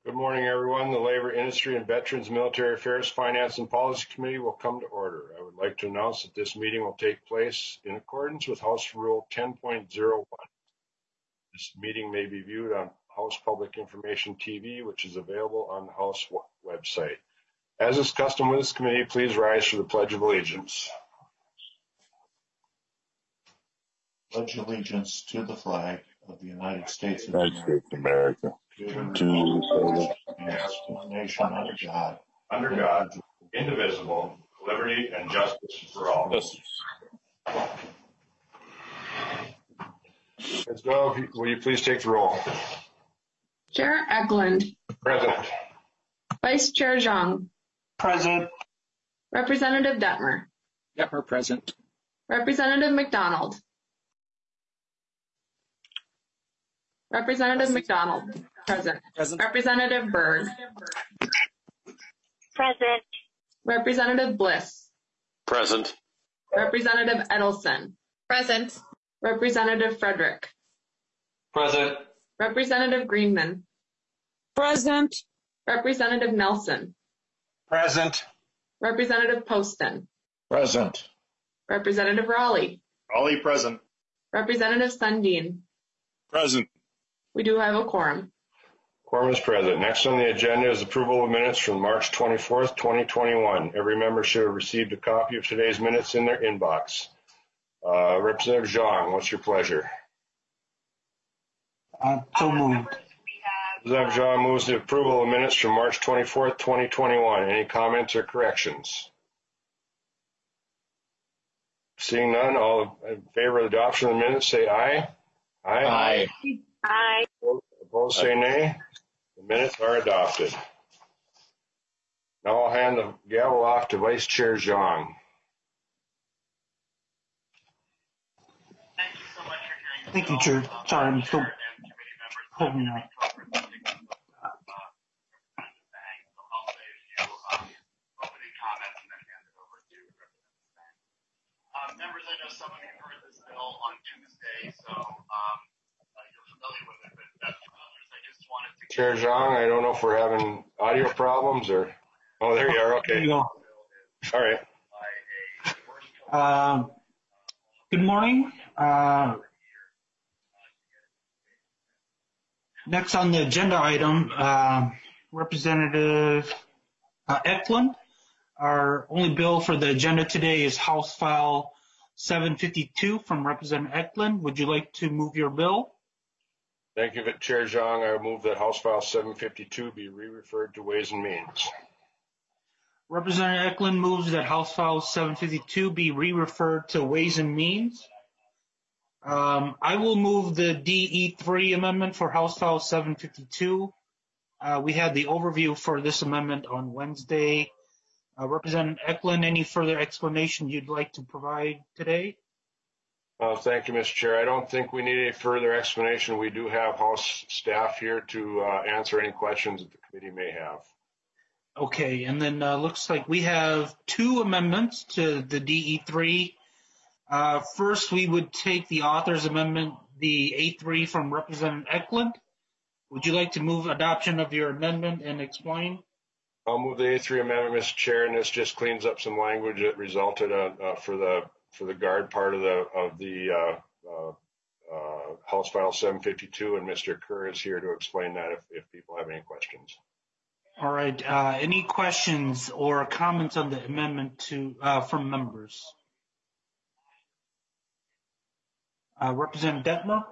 Good morning, everyone. The Labor, Industry, and Veterans Military Affairs Finance and Policy Committee will come to order. I would like to announce that this meeting will take place in accordance with House Rule 10.01. This meeting may be viewed on House Public Information TV, which is available on the House website. As is custom with this committee, please rise for the Pledge of Allegiance. Pledge allegiance to the flag of the United States of America, to the nation under God, indivisible, liberty and justice for all. Ms. Dove, will you please take the roll? Chair Eklund. Present. Vice Chair Zhang. Present. Representative Detmer. Detmer present. Representative McDonald. Representative McDonald. Present. Present. Representative Berg. Present. Representative Bliss. present. Representative Edelson. Present. Representative Frederick. Present. Representative Greenman. Present. Representative Nelson. Present. Representative Poston. Present. Representative Raleigh. Raleigh present. Representative Sundin. Present. We do have a quorum. Quorum is present. Next on the agenda is approval of minutes from March 24th, 2021. Every member should have received a copy of today's minutes in their inbox. Representative Zhang, what's your pleasure? So moved. Representative Zhang moves the approval of minutes from March 24th, 2021. Any comments or corrections? Seeing none, all in favor of adoption of the minutes say aye. Aye. Aye. Opposed say nay. The minutes are adopted. Now I'll hand the gavel off to Vice Chair Zhang. Thank you, Chair. Sorry, I'm still pulling up. Members, I know some of you heard this bill on Tuesday, so you're familiar with it, but for others, I just wanted to... Chair Zhang, I don't know if we're having audio problems or... Oh, there you are. Okay. There you go. All right. Good morning. Next on the agenda item, Representative Eklund. Our only bill for the agenda today is House File 752 from Representative Eklund. Would you like to move your bill? Thank you, Chair Zhang. I move that House File 752 be re-referred to Ways and Means. Representative Eklund moves that House File 752 be re-referred to Ways and Means. I will move the DE3 amendment for House File 752. We had the overview for this amendment on Wednesday. Representative Eklund, any further explanation you'd like to provide today? Thank you, Mr. Chair. I don't think we need any further explanation. We do have House staff here to answer any questions that the committee may have. Okay, and then looks like we have two amendments to the DE3. First, we would take the author's amendment, the A3 from Representative Eklund. Would you like to move adoption of your amendment and explain? I'll move the A3 amendment, Mr. Chair, and this just cleans up some language that resulted for the guard part of the House File 752, and Mr. Kerr is here to explain that if people have any questions. All right. Any questions or comments on the amendment from members? Representative Detmer?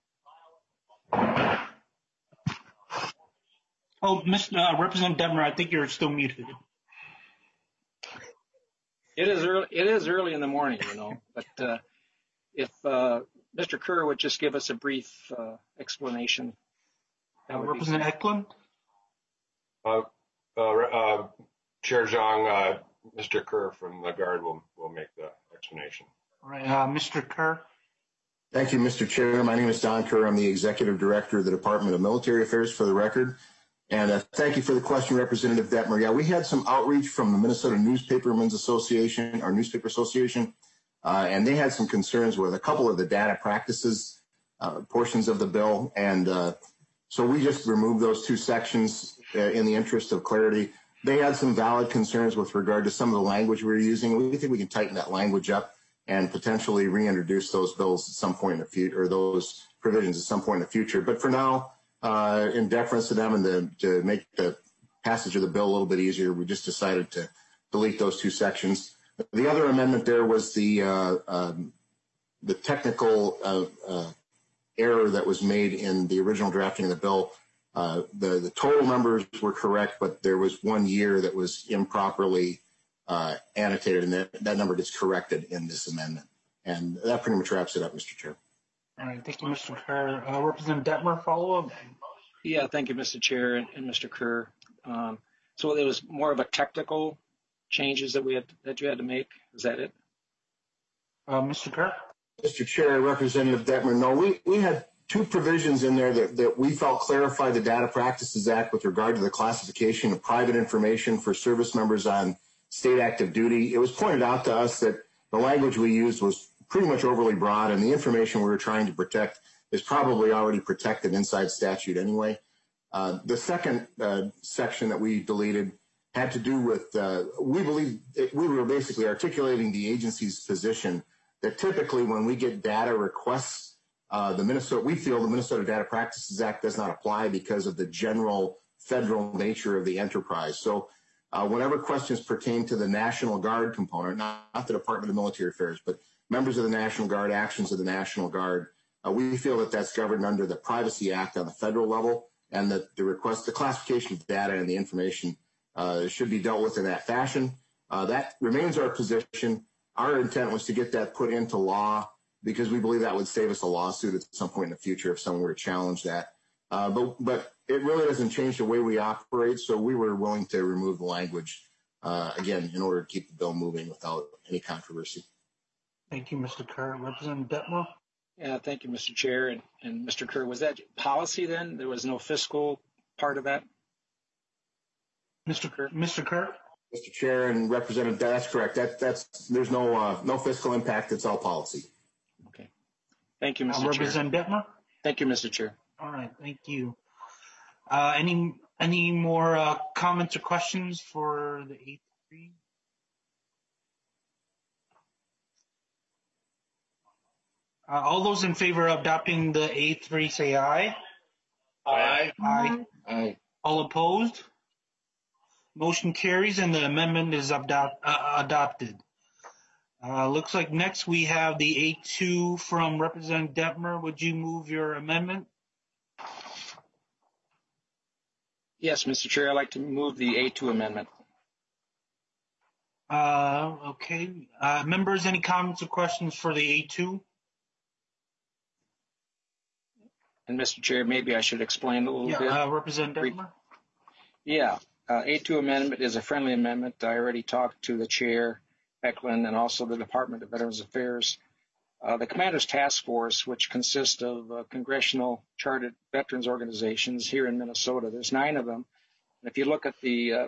Oh, Representative Detmer, I think you're still muted. It is early in the morning, but if Mr. Kerr would just give us a brief explanation. Representative Eklund? Chair Zhang, Mr. Kerr from the Guard will make the explanation. All right, Mr. Kerr. Thank you, Mr. Chair. My name is Don Kerr. I'm the Executive Director of the Department of Military Affairs, for the record. And thank you for the question, Representative Detmer. Yeah, we had some outreach from the Minnesota Newspapermen's Association, our newspaper association, and they had some concerns with a couple of the data practices portions of the bill. And so we just removed those two sections in the interest of clarity. They had some valid concerns with regard to some of the language we were using. We think we can tighten that language up and potentially reintroduce those bills at some point in the future, or those provisions at some point in the future. But for now, in deference to them and to make the passage of the bill a little bit easier, we just decided to delete those two sections. The other amendment there was the technical error that was made in the original drafting of the bill. The total numbers were correct, but there was 1 year that was improperly annotated, and that number gets corrected in this amendment. And that pretty much wraps it up, Mr. Chair. All right, thank you, Mr. Kerr. Representative Detmer, follow up. Yeah, thank you, Mr. Chair and Mr. Kerr. So it was more of a technical changes that you had to make. Is that it? Mr. Kerr? Mr. Chair, Representative Detmer, no, we had two provisions in there that we felt clarified the Data Practices Act with regard to the classification of private information for service members on state active duty. It was pointed out to us that the language we used was pretty much overly broad, and the information we were trying to protect is probably already protected inside statute anyway. The second section that we deleted had to do with, we believe we were basically articulating the agency's position that typically when we get data requests, we feel the Minnesota Data Practices Act does not apply because of the general federal nature of the enterprise. So whenever questions pertain to the National Guard component, not the Department of Military Affairs, but members of the National Guard, actions of the National Guard, we feel that that's governed under the Privacy Act on the federal level, and that the classification of data and the information should be dealt with in that fashion. That remains our position. Our intent was to get that put into law because we believe that would save us a lawsuit at some point in the future if someone were to challenge that. But it really doesn't change the way we operate, so we were willing to remove the language, again, in order to keep the bill moving without any controversy. Thank you, Mr. Kerr. Representative Detmer? Yeah, thank you, Mr. Chair and Mr. Kerr. Was that policy then? There was no fiscal part of that? Mr. Kerr? Mr. Kerr? Mr. Chair and Representative, that's correct. There's no fiscal impact. It's all policy. Okay. Thank you, Mr. Chair. Representative Detmer? Thank you, Mr. Chair. All right, thank you. Any more comments or questions for the 8-3? All those in favor of adopting the A3 say aye. Aye. Aye. Aye. All opposed? Motion carries and the amendment is adopted. Looks like next we have the A2 from Representative Detmer. Would you move your amendment? Yes, Mr. Chair, I'd like to move the A2 amendment. Okay. Members, any comments or questions for the A2? And Mr. Chair, maybe I should explain a little bit. Representative Detmer? Yeah. A2 amendment is a friendly amendment. I already talked to the chair, Eklund, and also the Department of Veterans Affairs. The Commander's Task Force, which consists of congressional chartered veterans organizations here in Minnesota, there's 9 of them. And if you look at the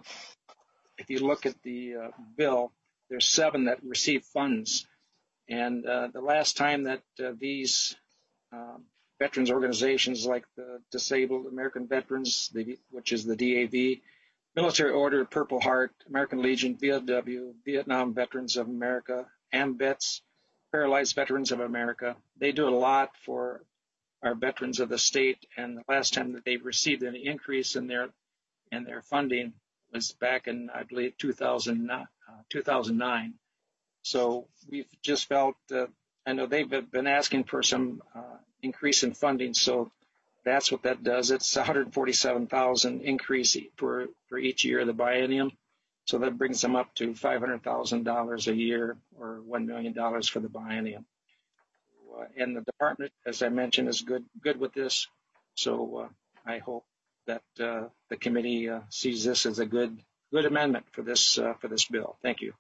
bill, there's 7 that receive funds. And the last time that these veterans organizations, like the Disabled American Veterans, which is the DAV, Military Order, Purple Heart, American Legion, VFW, Vietnam Veterans of America, AMVETS, Paralyzed Veterans of America. They do a lot for our veterans of the state, and the last time that they received an increase in their funding was back in, I believe, 2009. So we've just felt, I know they've been asking for some increase in funding, so that's what that does. It's $147,000 increase for each year of the biennium. So that brings them up to $500,000 a year, or $1 million for the biennium. And the department, as I mentioned, is good with this. So I hope that the committee sees this as a good amendment for this bill. Thank you.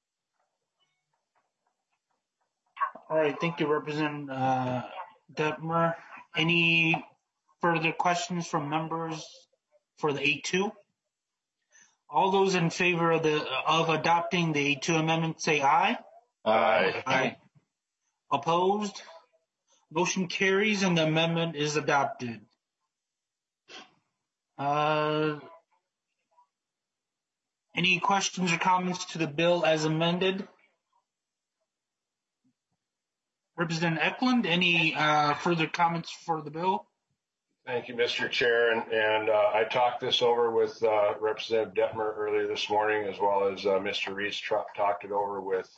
All right, thank you, Representative Detmer. Any further questions from members for the A2? All those in favor of adopting the A2 amendment say aye. Aye. Aye. Opposed? Motion carries and the amendment is adopted. Any questions or comments to the bill as amended? Representative Eklund, any further comments for the bill? Thank you, Mr. Chair. And I talked this over with Representative Detmer earlier this morning, as well as Mr. Reese talked it over with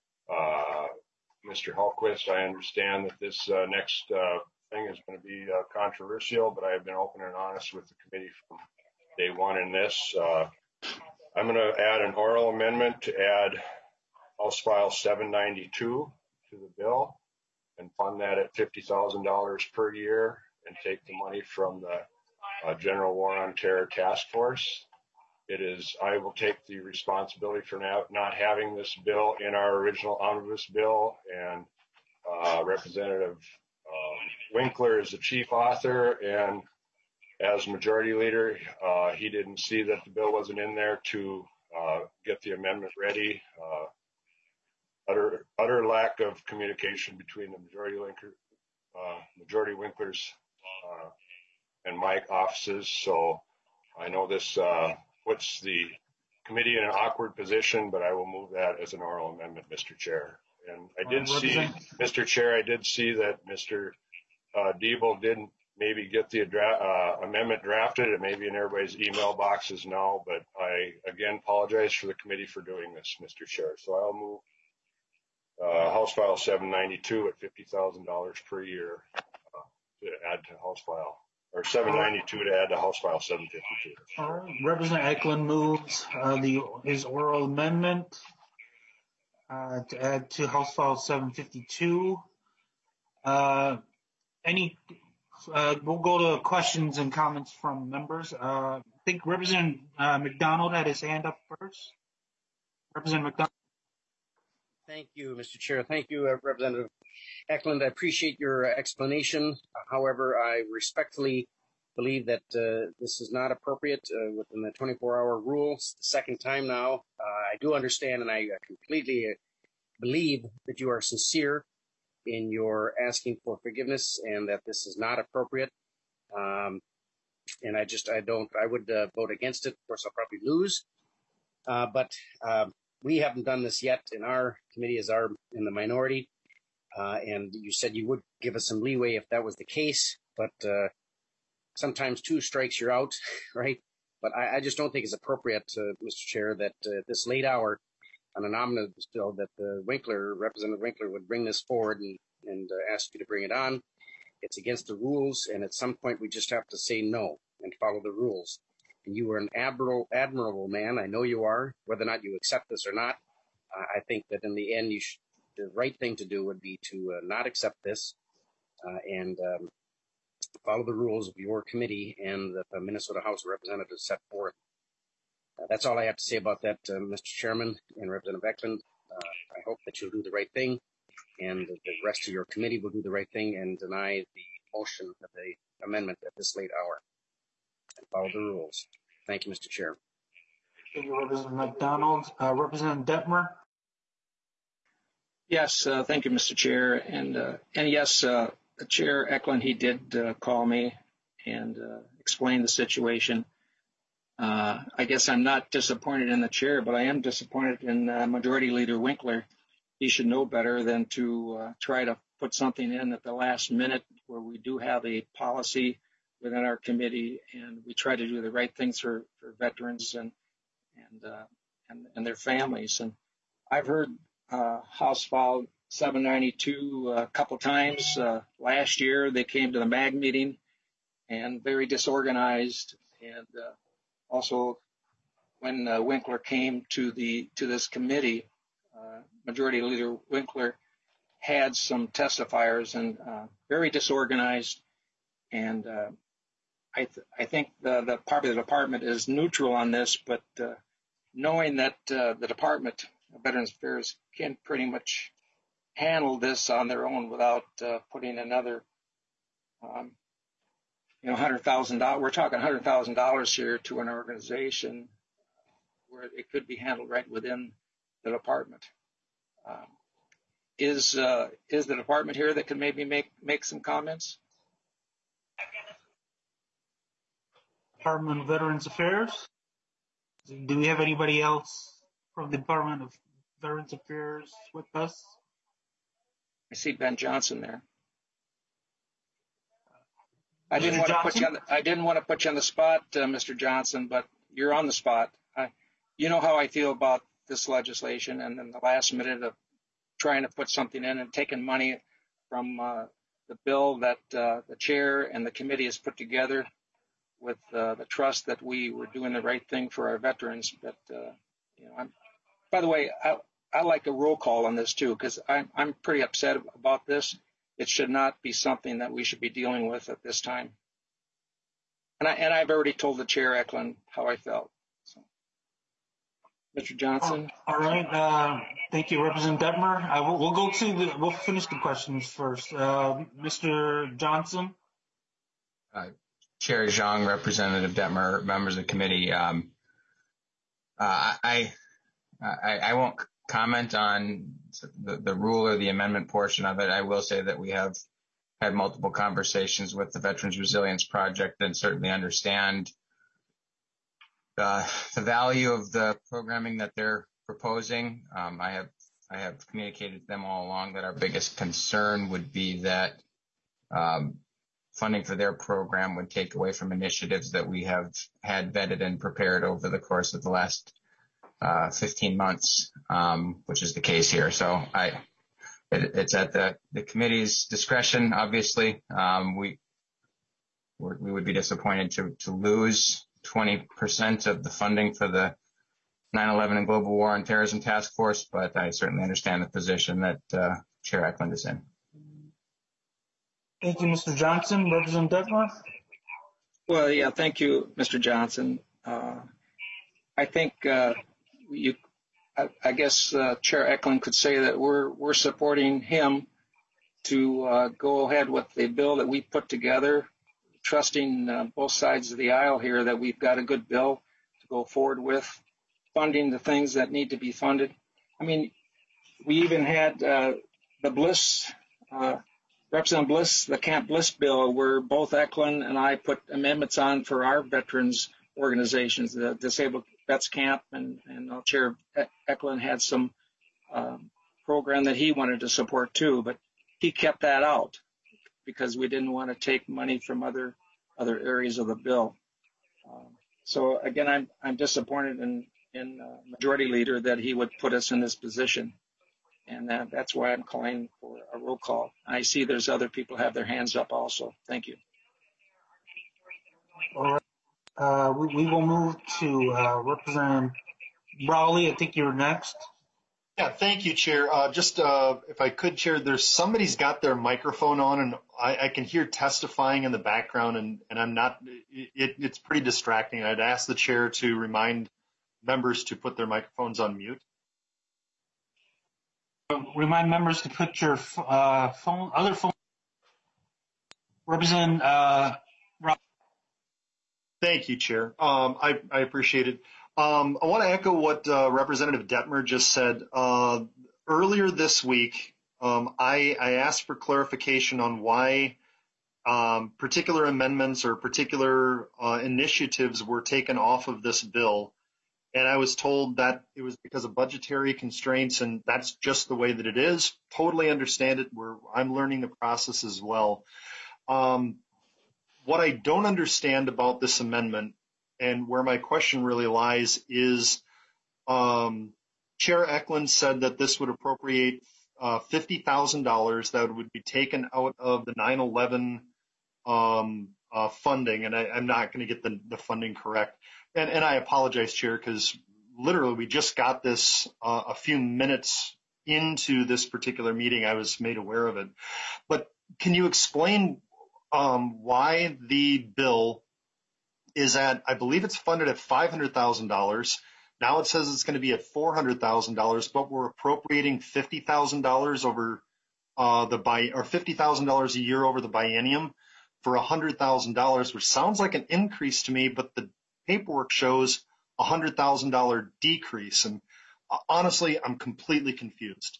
Mr. Hallquist. I understand that this next thing is going to be controversial, but I have been open and honest with the committee from day one in this. I'm going to add an oral amendment to add House File 792 to the bill and fund that at $50,000 per year and take the money from the General War on Terror Task Force. I will take the responsibility for not having this bill in our original omnibus bill, and Representative Winkler is the chief author, and as majority leader, he didn't see that the bill wasn't in there to get the amendment ready. Utter lack of communication between the majority Winkler's and my offices. So I know this puts the committee in an awkward position, but I will move that as an oral amendment, Mr. Chair. And I did see, Mr. Chair, I did see that Mr. Diebel didn't maybe get the amendment drafted. It may be in everybody's email boxes now, but I again apologize for the committee for doing this, Mr. Chair. So I'll move House File 792 at $50,000 per year to add to House File, or 792 to add to House File 752. All right. Representative Eklund moves his oral amendment to add to House File 752. We'll go to questions and comments from members. I think Representative McDonald had his hand up first. Representative McDonald. Thank you, Mr. Chair. Thank you, Representative Eklund. I appreciate your explanation. However, I respectfully believe that this is not appropriate within the 24-hour rule. It's the second time now. I do understand, and I completely believe that you are sincere in your asking for forgiveness and that this is not appropriate. And I would vote against it. Of course, I'll probably lose. But we haven't done this yet in our committee as in the minority. And you said you would give us some leeway if that was the case. But sometimes 2 strikes, you're out, right? But I just don't think it's appropriate, Mr. Chair, that this late hour on an omnibus bill that Representative Winkler would bring this forward and ask you to bring it on. It's against the rules, and at some point we just have to say no and follow the rules. And you are an admirable man. I know you are. Whether or not you accept this or not, I think that in the end, the right thing to do would be to not accept this and follow the rules of your committee and the Minnesota House of Representatives set forth. That's all I have to say about that, Mr. Chairman and Representative Eklund. I hope that you'll do the right thing, and the rest of your committee will do the right thing and deny the motion of the amendment at this late hour and follow the rules. Thank you, Mr. Chair. Thank you, Representative McDonald. Representative Detmer. Yes, thank you, Mr. Chair. And yes, Chair Eklund, he did call me and explain the situation. I guess I'm not disappointed in the chair, but I am disappointed in Majority Leader Winkler. He should know better than to try to put something in at the last minute where we do have a policy within our committee, and we try to do the right things for veterans and their families. And I've heard House File 792 a couple times. Last year they came to the MAG meeting and very disorganized, and also when Winkler came to this committee, Majority Leader Winkler had some testifiers and very disorganized. And I think the part of the department is neutral on this, but knowing that the Department of Veterans Affairs can pretty much handle this on their own without putting another, $100,000. We're talking $100,000 here to an organization where it could be handled right within the department. Is the department here that can maybe make some comments? Department of Veterans Affairs. Do we have anybody else from the Department of Veterans Affairs with us? I see Ben Johnson there. I didn't Mr. want to Johnson? put you on the spot, Mr. Johnson, but you're on the spot. You know how I feel about this legislation, and in the last minute of trying to put something in and taking money from the bill that the chair and the committee has put together with the trust that we were doing the right thing for our veterans. But by the way, I like a roll call on this too, because I'm pretty upset about this. It should not be something that we should be dealing with at this time. And I've already told the chair, Eklund, how I felt. So, Mr. Johnson. All right. Thank you, Representative Detmer. We'll finish the questions first. Mr. Johnson. Chair Zhang, Representative Detmer, members of the committee. I won't comment on the rule or the amendment portion of it. I will say that we have had multiple conversations with the Veterans Resilience Project and certainly understand the value of the programming that they're proposing. I have communicated to them all along that our biggest concern would be that funding for their program would take away from initiatives that we have had vetted and prepared over the course of the last 15 months, which is the case here. So it's at the committee's discretion. Obviously, we would be disappointed to lose 20% of the funding for the 9/11 and Global War on Terrorism Task Force, but I certainly understand the position that Chair Eklund is in. Thank you, Mr. Johnson. Representative Detmer. Well, yeah, thank you, Mr. Johnson. I think I guess Chair Eklund could say that we're supporting him to go ahead with the bill that we put together, trusting both sides of the aisle here that we've got a good bill to go forward with, funding the things that need to be funded. I mean, we even had the Bliss, Representative Bliss, the Camp Bliss bill, where both Eklund and I put amendments on for our veterans organizations, the Disabled Vets Camp, and Chair Eklund had some program that he wanted to support too, but he kept that out because we didn't want to take money from other areas of the bill. So again, I'm disappointed in Majority Leader that he would put us in this position, and that's why I'm calling for a roll call. I see there's other people have their hands up also. Thank you. All right. We will move to Representative Rowley. I think you're next. Yeah, thank you, Chair. Just if I could, Chair, somebody's got their microphone on, and I can hear testifying in the background, and I'm not. It's pretty distracting. I'd ask the Chair to remind members to put their microphones on mute. Remind members to put your other phone. Representative Rowley. Thank you, Chair. I appreciate it. I want to echo what Representative Detmer just said. Earlier this week, I asked for clarification on why particular amendments or particular initiatives were taken off of this bill. And I was told that it was because of budgetary constraints, and that's just the way that it is. Totally understand it. I'm learning the process as well. What I don't understand about this amendment, and where my question really lies, is Chair Eklund said that this would appropriate $50,000 that would be taken out of the 9/11 funding, and I'm not going to get the funding correct. And I apologize, Chair, because literally we just got this a few minutes into this particular meeting. I was made aware of it. But can you explain why the bill is at, I believe it's funded at $500,000. Now it says it's going to be at $400,000, but we're appropriating $50,000 over or $50,000 a year over the biennium for $100,000, which sounds like an increase to me, but the paperwork shows a $100,000 decrease. And honestly, I'm completely confused.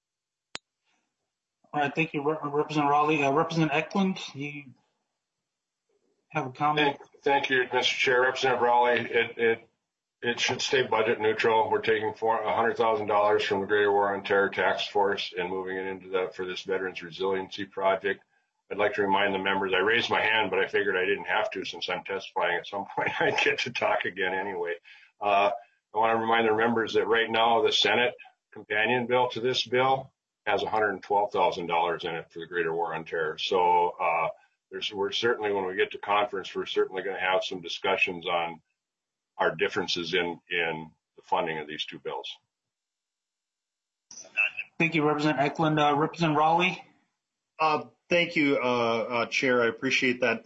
All right, thank you, Representative Rowley. Representative Eklund, you have a comment? Thank you, Mr. Chair. Representative Rowley, It should stay budget neutral. We're taking $100,000 from the Greater War on Terror Task Force and moving it into for this Veterans Resiliency Project. I'd like to remind the members, I raised my hand, but I figured I didn't have to since I'm testifying at some point. I'd get to talk again anyway. I want to remind the members that right now the Senate companion bill to this bill has $112,000 in it for the Greater War on Terror. So we're certainly, when we get to conference, we're certainly going to have some discussions on our differences in the funding of these two bills. Thank you, Representative Eklund. Representative Raleigh. Thank you, Chair. I appreciate that.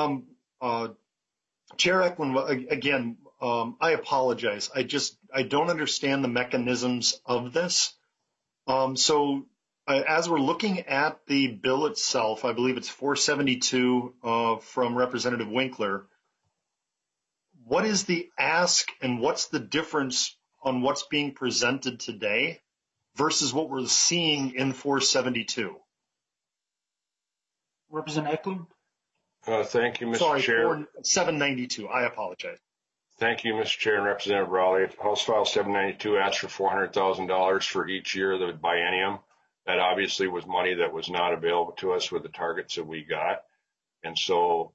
Chair Eklund, again, I apologize. I don't understand the mechanisms of this. So as we're looking at the bill itself, I believe it's 472 from Representative Winkler. What is the ask and what's the difference on what's being presented today versus what we're seeing in 472? Representative Eklund. Thank you, Mr. Chair. 792. I apologize. Thank you, Mr. Chair and Representative Raleigh. House File 792 asked for $400,000 for each year of the biennium. That obviously was money that was not available to us with the targets that we got. And so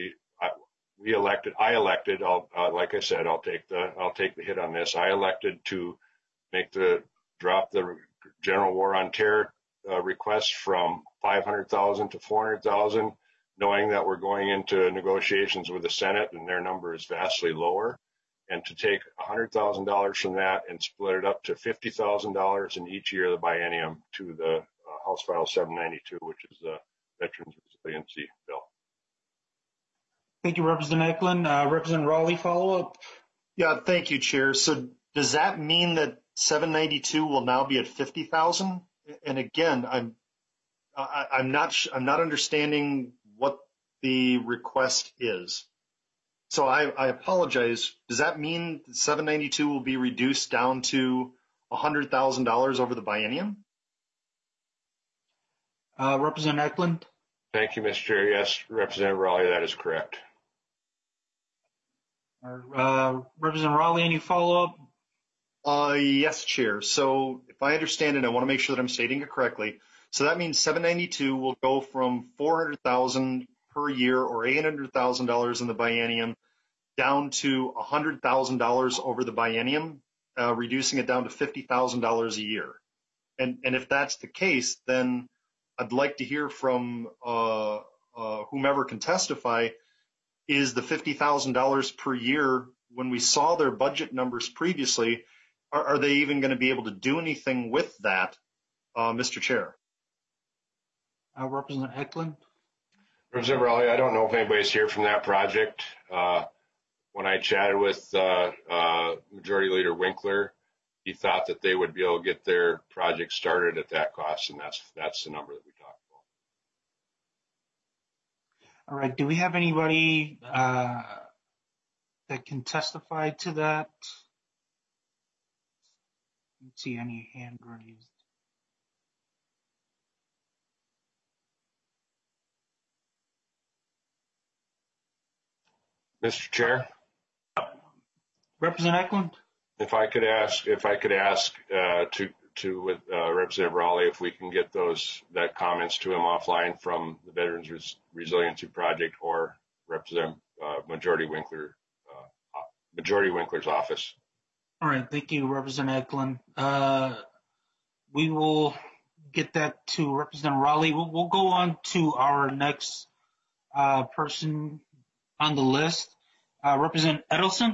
I elected, like I said, I'll take the hit on this. I elected to drop the General War on Terror request from $500,000 to $400,000, knowing that we're going into negotiations with the Senate and their number is vastly lower, and to take $100,000 from that and split it up to $50,000 in each year of the biennium to the House File 792, which is the Veterans Resiliency Bill. Thank you, Representative Eklund. Representative Raleigh, follow up. Yeah, thank you, Chair. So does that mean that 792 will now be at 50,000? And again, I'm not understanding what the request is. So I apologize. Does that mean 792 will be reduced down to $100,000 over the biennium? Representative Eklund. Thank you, Mr. Chair. Yes, Representative Raleigh, that is correct. Representative Raleigh, any follow-up? Yes, Chair. So if I understand it, I want to make sure that I'm stating it correctly. So that means 792 will go from $400,000 per year or $800,000 in the biennium down to $100,000 over the biennium, reducing it down to $50,000 a year. And if that's the case, then I'd like to hear from whomever can testify. Is the $50,000 per year, when we saw their budget numbers previously, are they even going to be able to do anything with that, Mr. Chair? Representative Eklund. Representative Raleigh, I don't know if anybody's here from that project. When I chatted with Majority Leader Winkler, he thought that they would be able to get their project started at that cost, and that's the number that we talked about. All right. Do we have anybody that can testify to that? I don't see any hand raised. Mr. Chair, Representative Eklund. if I could ask to Representative Raleigh if we can get that comments to him offline from the Veterans Resiliency Project or Representative Majority Winkler's office. All right, thank you, Representative Eklund. We will get that to Representative Raleigh. We'll go on to our next person on the list. Representative Edelson.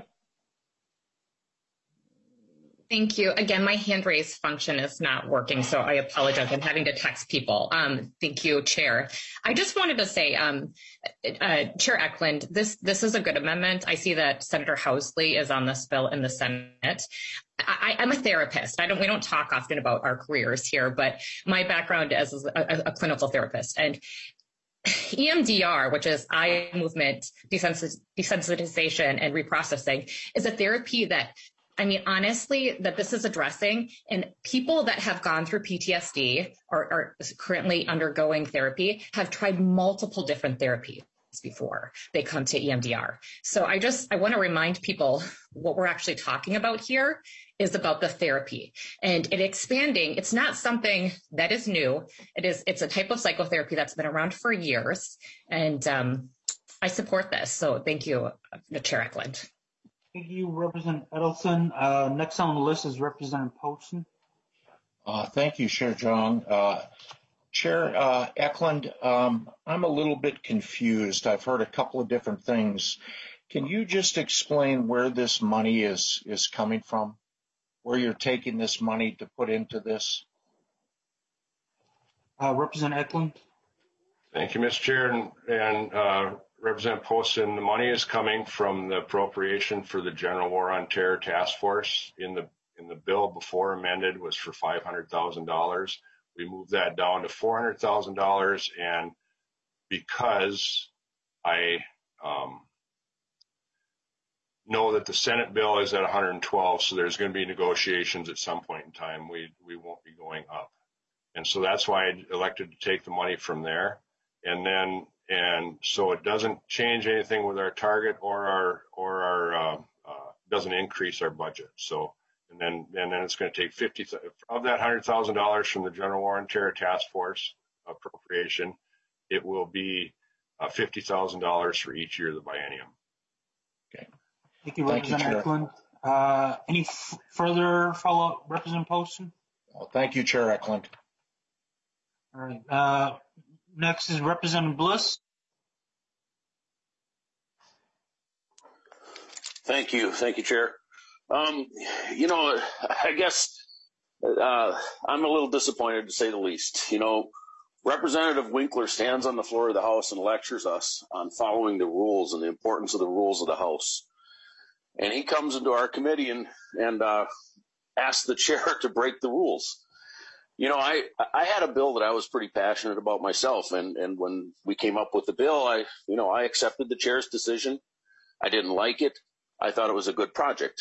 Thank you. Again, my hand raise function is not working, so I apologize. I'm having to text people. Thank you, Chair. I just wanted to say, Chair Eklund, this is a good amendment. I see that Senator Housley is on this bill in the Senate. I'm a therapist. We don't talk often about our careers here, but my background is a clinical therapist. And EMDR, which is eye movement desensitization and reprocessing, is a therapy that, honestly, that this is addressing, and people that have gone through PTSD or are currently undergoing therapy have tried multiple different therapies. before they come to EMDR. So I want to remind people what we're actually talking about here is about the therapy and it expanding. It's not something that is new. It's a type of psychotherapy that's been around for years. And I support this. So thank you, Chair Eklund. Thank you, Representative Edelson. Next on the list is Representative Poston. Thank you, Chair Jong. Chair Eklund, I'm a little bit confused. I've heard a couple of different things. Can you just explain where this money is coming from? Where you're taking this money to put into this? Representative Eklund. Thank you, Mr. Chair, and Representative Poston. The money is coming from the appropriation for the General War on Terror Task Force. In the bill before amended was for $500,000. We moved that down to $400,000, and because I know that the Senate bill is at 112, so there's going to be negotiations at some point in time. We won't be going up, and so that's why I elected to take the money from there, and so it doesn't change anything with our target or our doesn't increase our budget. So. And then it's going to take 50 of that $100,000 from the General War on Terror Task Force appropriation. It will be $50,000 for each year of the biennium. Okay. Thank you, Representative Eklund. Any further follow-up, Representative Poston? Well, thank you, Chair Eklund. All right. Next is Representative Bliss. Thank you, Chair. I guess I'm a little disappointed, to say the least. Representative Winkler stands on the floor of the House and lectures us on following the rules and the importance of the rules of the House. And he comes into our committee and asks the chair to break the rules. I had a bill that I was pretty passionate about myself. And when we came up with the bill, I accepted the chair's decision. I didn't like it. I thought it was a good project.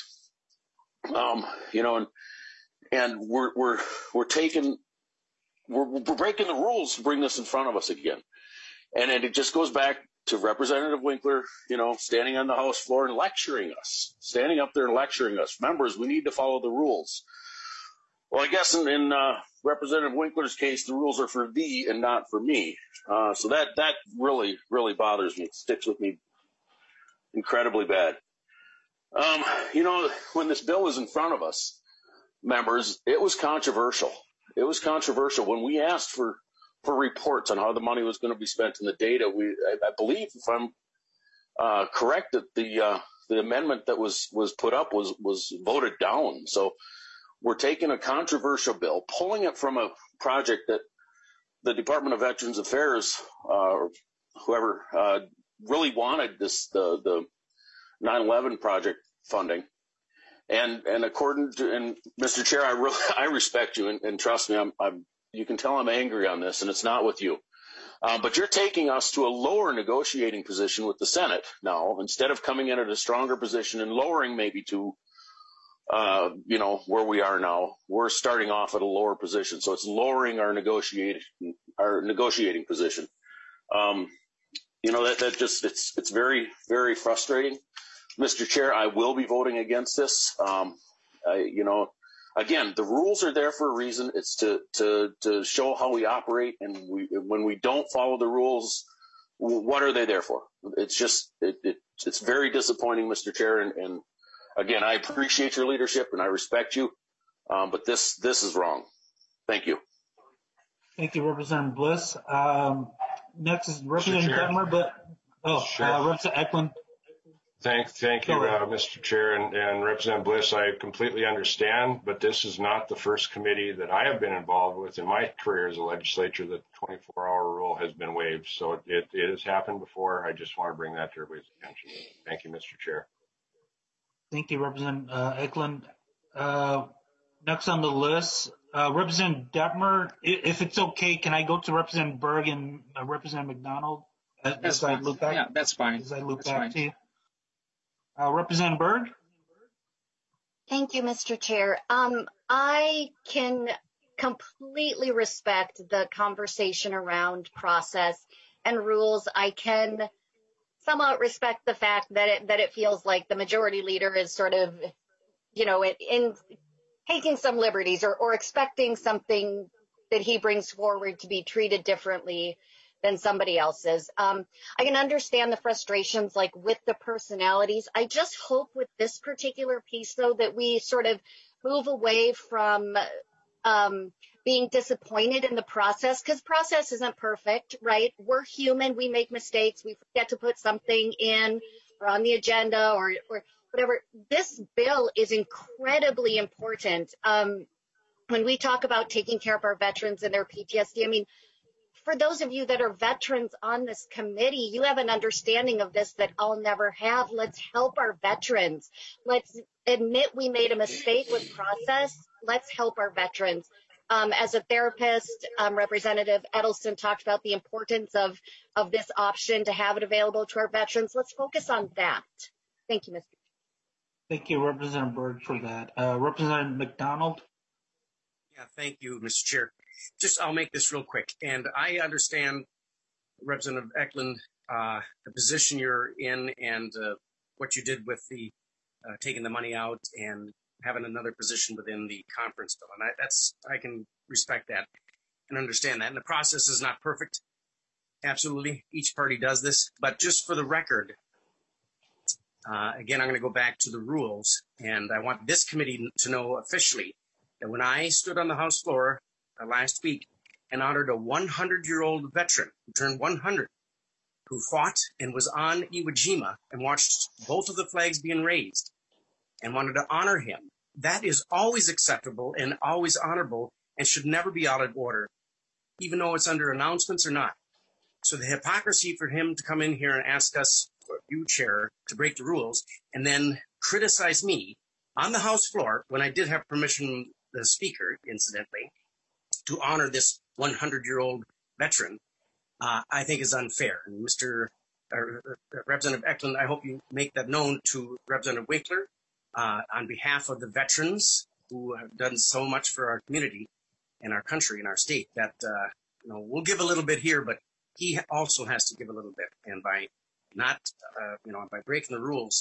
And we're breaking the rules to bring this in front of us again. And it just goes back to Representative Winkler, standing on the House floor and lecturing us, standing up there and lecturing us. Members, we need to follow the rules. Well, I guess in Representative Winkler's case, the rules are for thee and not for me. So that really, really bothers me. It sticks with me incredibly bad. When this bill was in front of us, members, it was controversial. It was controversial when we asked for reports on how the money was going to be spent and the data. I believe, if I'm correct, that the amendment that was put up was voted down. So we're taking a controversial bill, pulling it from a project that the Department of Veterans Affairs, or whoever, really wanted the 9/11 project funding, and according to, and Mr. Chair, I respect you, and trust me, you can tell I'm angry on this, and it's not with you, but you're taking us to a lower negotiating position with the Senate now, instead of coming in at a stronger position and lowering maybe to, where we are now. We're starting off at a lower position, so it's lowering our negotiating position. That just it's very, very frustrating. Mr. Chair, I will be voting against this. Again, the rules are there for a reason. It's to show how we operate, and when we don't follow the rules, what are they there for? It's just it's very disappointing, Mr. Chair. And again, I appreciate your leadership and I respect you, but this is wrong. Thank you. Thank you, Representative Bliss. Next is Representative Detmer, Representative Eklund. Thank you, Mr. Chair, and Representative Bliss. I completely understand, but this is not the first committee that I have been involved with in my career as a legislature that the 24-hour rule has been waived. So it has happened before. I just want to bring that to everybody's attention. Thank you, Mr. Chair. Thank you, Representative Eklund. Next on the list, Representative Detmer. If it's okay, can I go to Representative Berg and Representative McDonald? That's fine. Yeah, that's fine. As I look back to you. Representative Berg? Thank you, Mr. Chair. I can completely respect the conversation around process and rules. I can somewhat respect the fact that it feels like the majority leader is sort of, in taking some liberties or expecting something that he brings forward to be treated differently than somebody else's. I can understand the frustrations like with the personalities. I just hope with this particular piece, though, that we sort of move away from being disappointed in the process, because process isn't perfect, right? We're human. We make mistakes. We forget to put something in or on the agenda or whatever. This bill is incredibly important. When we talk about taking care of our veterans and their PTSD, I mean, for those of you that are veterans on this committee, you have an understanding of this that I'll never have. Let's help our veterans. Let's admit we made a mistake with process. Let's help our veterans. As a therapist, Representative Edelson talked about the importance of this option to have it available to our veterans. Let's focus on that. Thank you, Mr. Thank you, Representative Berg, for that. Representative McDonald? Yeah, thank you, Mr. Chair. I'll make this real quick. And I understand, Representative Eklund, the position you're in and what you did with the taking the money out and having another position within the conference bill. And I can respect that and understand that. And the process is not perfect. Absolutely. Each party does this. But just for the record, again, I'm going to go back to the rules. And I want this committee to know officially that when I stood on the House floor last week and honored a 100-year-old veteran who turned 100, who fought and was on Iwo Jima and watched both of the flags being raised and wanted to honor him, that is always acceptable and always honorable and should never be out of order, even though it's under announcements or not. So the hypocrisy for him to come in here and ask us, you, Chair, to break the rules and then criticize me on the House floor when I did have permission from the Speaker, incidentally, to honor this 100-year-old veteran, I think is unfair. And Representative Eklund, I hope you make that known to Representative Winkler on behalf of the veterans who have done so much for our community and our country and our state that, we'll give a little bit here, but he also has to give a little bit. And by not, by breaking the rules,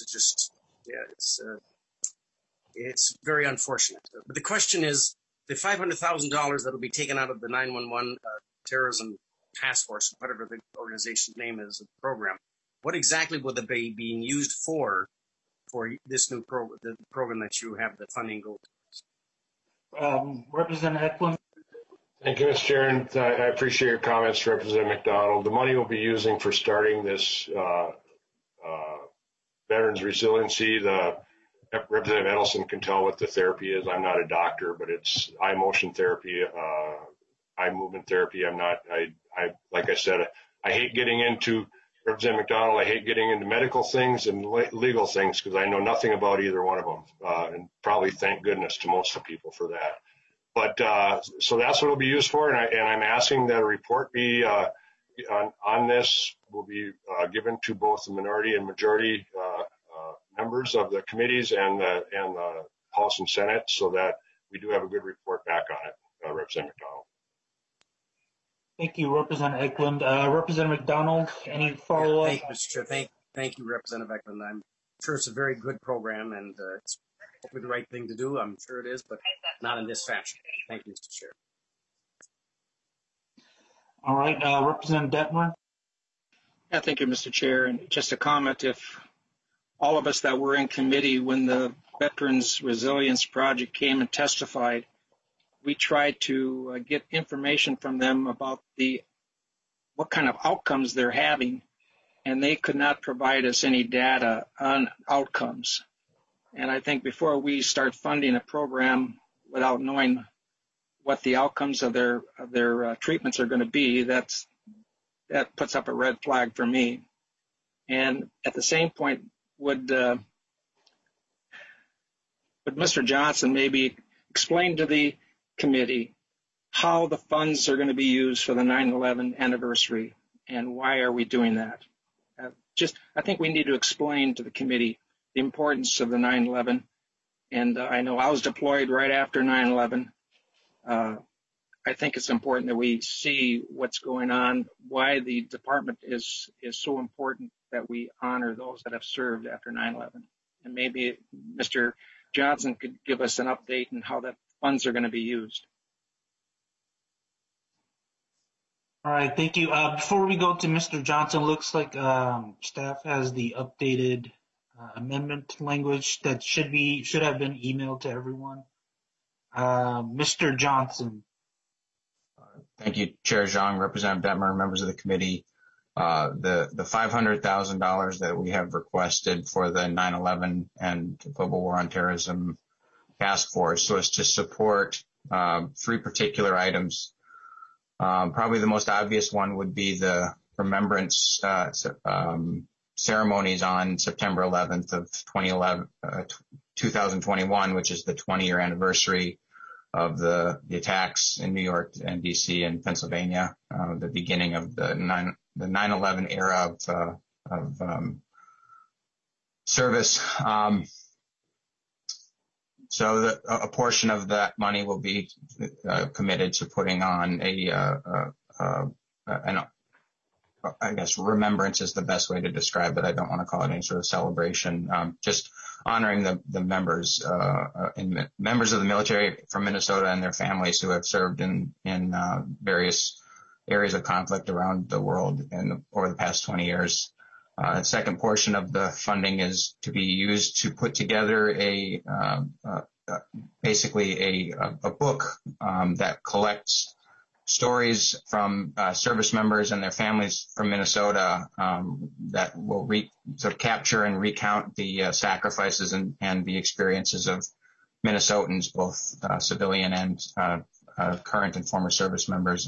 it's very unfortunate. But the question is, the $500,000 that will be taken out of the 911 terrorism task force, whatever the organization's name is, the program, what exactly will it be being used for this new program, the program that you have the funding go to? Representative Eklund. Thank you, Mr. Chair, and I appreciate your comments, Representative McDonald. The money we'll be using for starting this Veterans Resiliency, Representative Edelson can tell what the therapy is. I'm not a doctor, but it's eye motion therapy, eye movement therapy. Like I said, I hate getting into, Representative McDonald, I hate getting into medical things and legal things because I know nothing about either one of them, and probably thank goodness to most of the people for that. But so that's what it'll be used for, and I'm asking that a report be on this will be given to both the minority and majority members of the committees and the House and Senate, so that we do have a good report back on it, Representative McDonald. Thank you, Representative Eklund. Representative McDonald, any follow-up? Thank you, Mr. Chair. Thank you, Representative Eklund. I'm sure it's a very good program, and it's hopefully the right thing to do. I'm sure it is, but not in this fashion. Thank you, Mr. Chair. All right, Representative Detmer. Yeah, thank you, Mr. Chair. And just a comment, if all of us that were in committee when the Veterans Resilience Project came and testified, we tried to get information from them about what kind of outcomes they're having, and they could not provide us any data on outcomes. And I think before we start funding a program without knowing what the outcomes of their treatments are going to be, that puts up a red flag for me. And at the same point, would Mr. Johnson maybe explain to the committee how the funds are going to be used for the 9/11 anniversary and why are we doing that? I think we need to explain to the committee the importance of the 9/11. And I know I was deployed right after 9/11. I think it's important that we see what's going on, why the department is so important that we honor those that have served after 9/11. And maybe Mr. Johnson could give us an update on how that funds are going to be used. All right, thank you. Before we go to Mr. Johnson, looks like staff has the updated amendment language that should have been emailed to everyone. Mr. Johnson. Thank you, Chair Zhang, Representative Detmer, members of the committee. The $500,000 that we have requested for the 9/11 and Global War on Terrorism Task Force was to support 3 particular items. Probably the most obvious one would be the remembrance ceremonies on September 11th of 2021, which is the 20-year anniversary of the attacks in New York and D.C. and Pennsylvania, the beginning of the 9/11 era of service. So a portion of that money will be committed to putting on I guess remembrance is the best way to describe it. I don't want to call it any sort of celebration. Just honoring the members members of the military from Minnesota and their families who have served in various areas of conflict around the world over the past 20 years. The second portion of the funding is to be used to put together basically a book that collects stories from service members and their families from Minnesota that will sort of capture and recount the sacrifices and the experiences of Minnesotans, both civilian and current and former service members.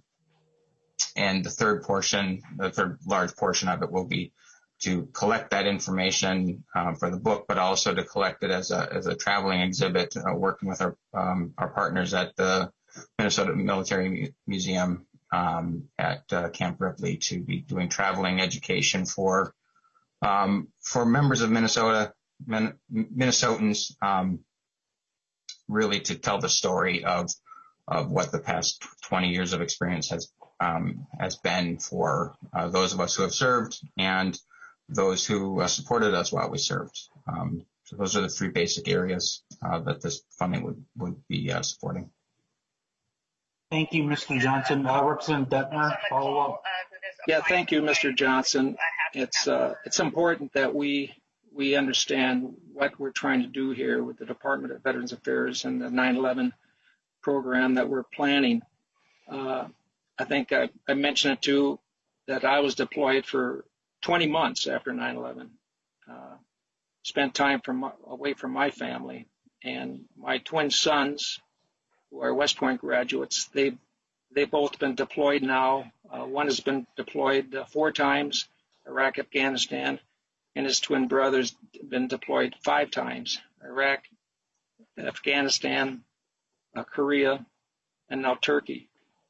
And the third large portion of it will be to collect that information for the book, but also to collect it as a traveling exhibit, working with our partners at the Minnesota Military Museum at Camp Ripley to be doing traveling education for members of Minnesotans, really to tell the story of what the past 20 years of experience has been for those of us who have served and those who supported us while we served. So those are the 3 basic areas that this funding would be supporting. Thank you, Mr. Johnson. Representative Detmer, follow up. Yeah, thank you, Mr. Johnson. It's important that we understand what we're trying to do here with the Department of Veterans Affairs and the 9/11 program that we're planning. I think I mentioned it too, that I was deployed for 20 months after 9/11. Spent time away from my family, and my twin sons, who are West Point graduates, they've both been deployed now. One has been deployed 4 times, Iraq, Afghanistan, and his twin brother's been deployed 5 times, Iraq, Afghanistan, Korea, and now Turkey.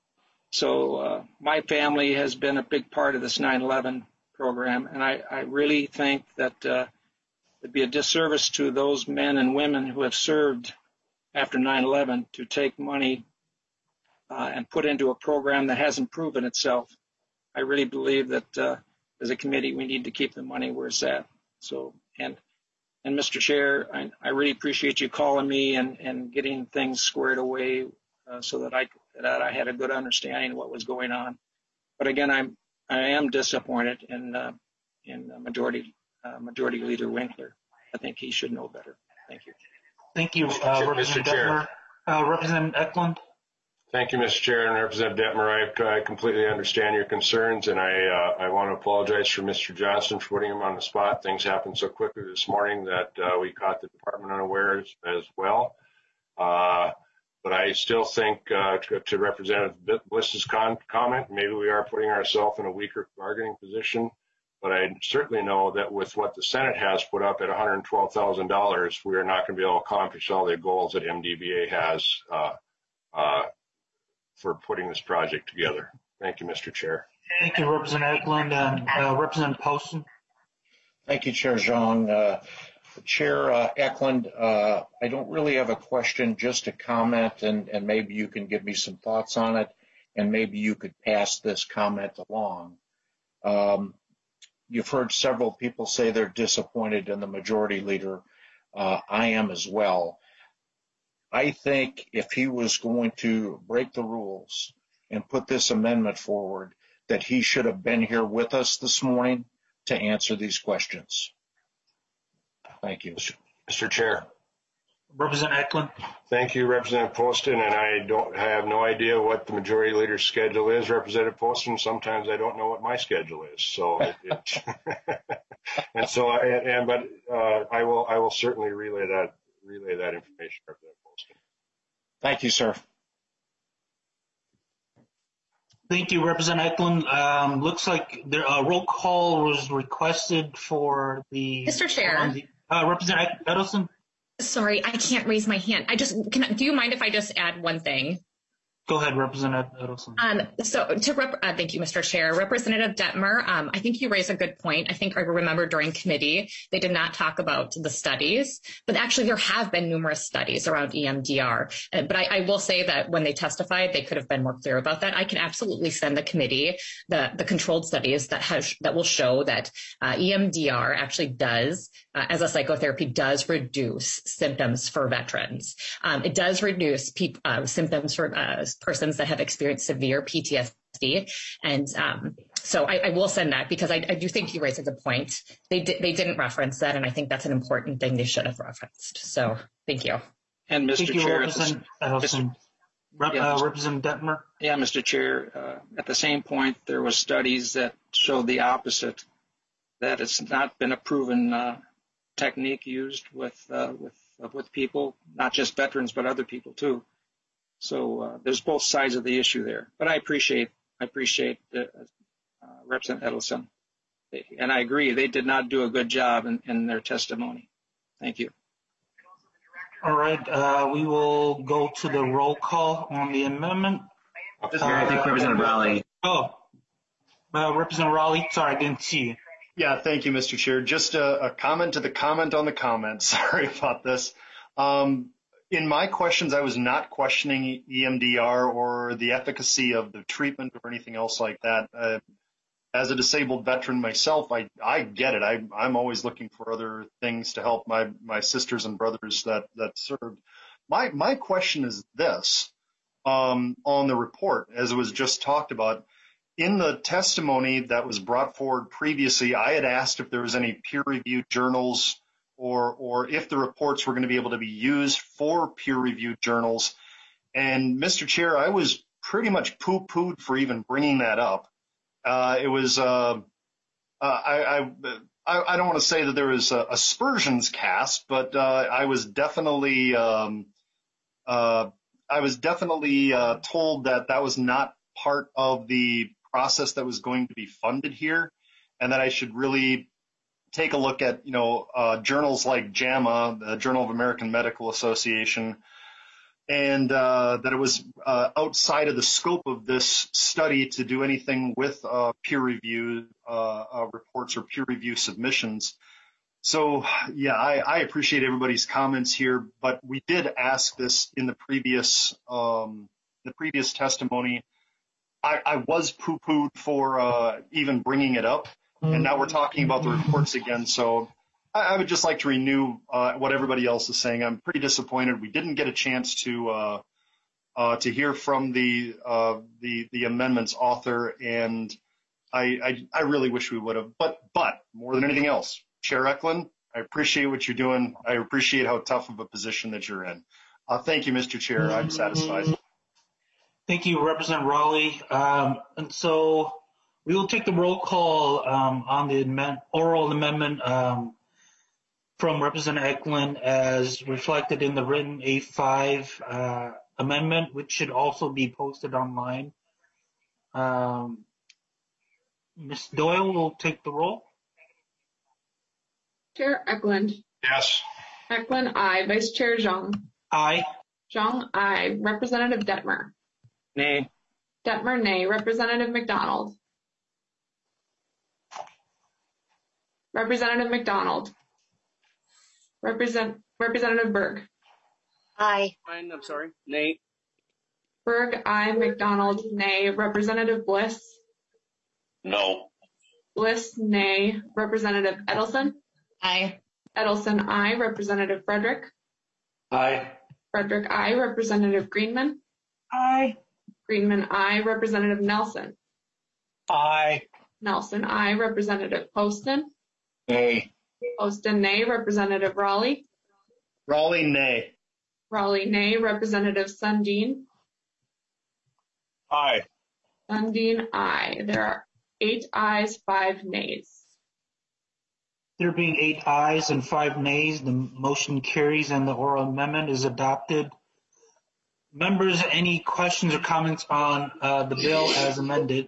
So my family has been a big part of this 9/11 program, and I really think that it'd be a disservice to those men and women who have served after 9/11 to take money and put into a program that hasn't proven itself. I really believe that as a committee, we need to keep the money where it's at. So, and Mr. Chair, I really appreciate you calling me and getting things squared away so that I had a good understanding of what was going on. But again, I am disappointed in Majority Leader Winkler. I think he should know better. Thank you. Thank you, Representative Detmer. Representative Eklund. Thank you, Mr. Chair, and Representative Detmer. I completely understand your concerns, and I want to apologize for Mr. Johnson for putting him on the spot. Things happened so quickly this morning that we caught the department unawares as well. But I still think, to Representative Bliss's comment, maybe we are putting ourselves in a weaker bargaining position. But I certainly know that with what the Senate has put up at $112,000, we are not going to be able to accomplish all the goals that MDVA has for putting this project together. Thank you, Mr. Chair. Thank you, Representative Eklund. And Representative Poston. Thank you, Chair Zhang. Chair Eklund, I don't really have a question, just a comment, and maybe you can give me some thoughts on it, and maybe you could pass this comment along. You've heard several people say they're disappointed in the majority leader. I am as well. I think if he was going to break the rules and put this amendment forward, that he should have been here with us this morning to answer these questions. Thank you. Mr. Chair. Representative Eklund. Thank you, Representative Poston, and I have no idea what the majority leader's schedule is, Representative Poston. Sometimes I don't know what my schedule is. So, I will certainly relay that information, Representative Poston. Thank you, sir. Thank you, Representative Eklund. Looks like a roll call was requested for the. Mr. Chair. Representative Edelson. Sorry, I can't raise my hand. Do you mind if I just add one thing? Go ahead, Representative Edelson. Thank you, Mr. Chair. Representative Detmer, I think you raised a good point. I think I remember during committee, they did not talk about the studies, but actually there have been numerous studies around EMDR. But I will say that when they testified, they could have been more clear about that. I can absolutely send the committee the controlled studies that will show that EMDR actually does, as a psychotherapy, does reduce symptoms for veterans. It does reduce symptoms for persons that have experienced severe PTSD. And so I will send that because I do think you raised a good point. They didn't reference that, and I think that's an important thing they should have referenced. So thank you. And Mr. Chair, Representative Detmer. Yeah, Mr. Chair, at the same point, there was studies that showed the opposite, that it's not been a proven technique used with people, not just veterans, but other people too. So there's both sides of the issue there. But I appreciate Representative Edelson. And I agree, they did not do a good job in their testimony. Thank you. All right, we will go to the roll call on the amendment. I think Representative Raleigh. Representative Raleigh, sorry, I didn't see you. Yeah, thank you, Mr. Chair. Just a comment to the comment on the comment. Sorry about this. In my questions, I was not questioning EMDR or the efficacy of the treatment or anything else like that. As a disabled veteran myself, I get it. I'm always looking for other things to help my sisters and brothers that served. My question is this, on the report, as it was just talked about. In the testimony that was brought forward previously, I had asked if there was any peer-reviewed journals or if the reports were going to be able to be used for peer-reviewed journals. And Mr. Chair, I was pretty much poo-pooed for even bringing that up. It was I don't want to say that there was aspersions cast, but I was definitely told that that was not part of the process that was going to be funded here, and that I should really take a look at, journals like JAMA, the Journal of American Medical Association, and that it was outside of the scope of this study to do anything with peer review reports or peer review submissions. So, yeah, I appreciate everybody's comments here, but we did ask this in the previous testimony. I was poo-pooed for even bringing it up, and now we're talking about the reports again. So I would just like to renew what everybody else is saying. I'm pretty disappointed we didn't get a chance to hear from the amendment's author, and I really wish we would have. But more than anything else, Chair Eklund, I appreciate what you're doing. I appreciate how tough of a position that you're in. Thank you, Mr. Chair. I'm satisfied. Thank you, Representative Raleigh. And so we will take the roll call on the oral amendment from Representative Eklund as reflected in the written A5 amendment, which should also be posted online. Ms. Doyle will take the roll. Chair Eklund. Yes. Eklund, aye. Vice Chair Zhang. Aye. Zhang, aye. Representative Detmer. Nay. Detmer, nay. Representative McDonald. Representative McDonald. Representative Berg. Aye. I'm sorry. Nay. Berg, aye. McDonald, nay. Representative Bliss. No. Bliss, nay. Representative Edelson. Aye. Edelson, aye. Representative Frederick. Aye. Frederick, aye. Representative Greenman. Aye. Greenman, aye. Representative Nelson. Aye. Nelson, aye. Representative Poston. Nay. Poston, nay. Representative Raleigh. Raleigh, nay. Raleigh, nay. Representative Sundin. Aye. Sundin, aye. There are 8 ayes, 5 nays. There being 8 ayes and 5 nays, the motion carries and the oral amendment is adopted. Members, any questions or comments on the bill as amended?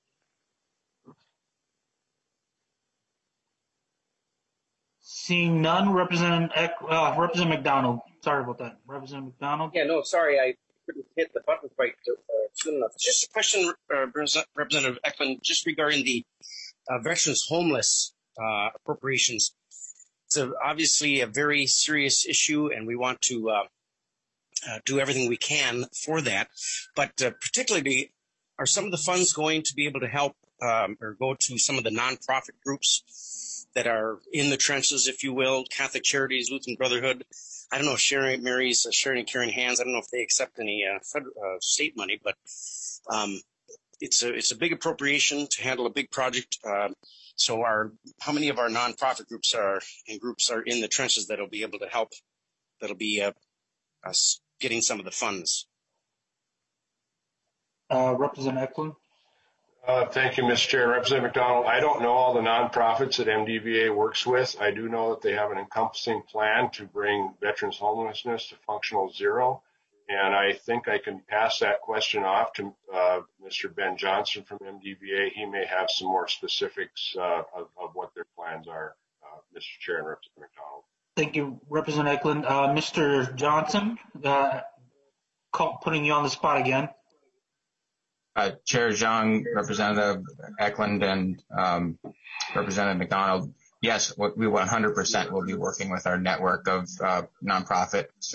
Seeing none, Representative McDonald. Sorry about that. Representative McDonald? Yeah, no, sorry, I couldn't hit the button quite soon enough. Just a question, Representative Eklund, just regarding the veterans homeless appropriations. It's obviously a very serious issue, and we want to do everything we can for that. But particularly, are some of the funds going to be able to help or go to some of the nonprofit groups that are in the trenches, if you will, Catholic Charities, Lutheran Brotherhood? I don't know if Mary's sharing and carrying hands. I don't know if they accept any state money, but it's a big appropriation to handle a big project. So how many of our nonprofit groups are in the trenches that'll be able to help? That'll be us getting some of the funds. Representative Eklund. Thank you, Mr. Chair. Representative McDonald, I don't know all the nonprofits that MDVA works with. I do know that they have an encompassing plan to bring veterans homelessness to functional zero. And I think I can pass that question off to Mr. Ben Johnson from MDVA. He may have some more specifics of what their plans are, Mr. Chair and Representative McDonald. Thank you, Representative Eklund. Mr. Johnson, putting you on the spot again. Chair Zhang, Representative Eklund, and Representative McDonald, yes, we 100% will be working with our network of nonprofits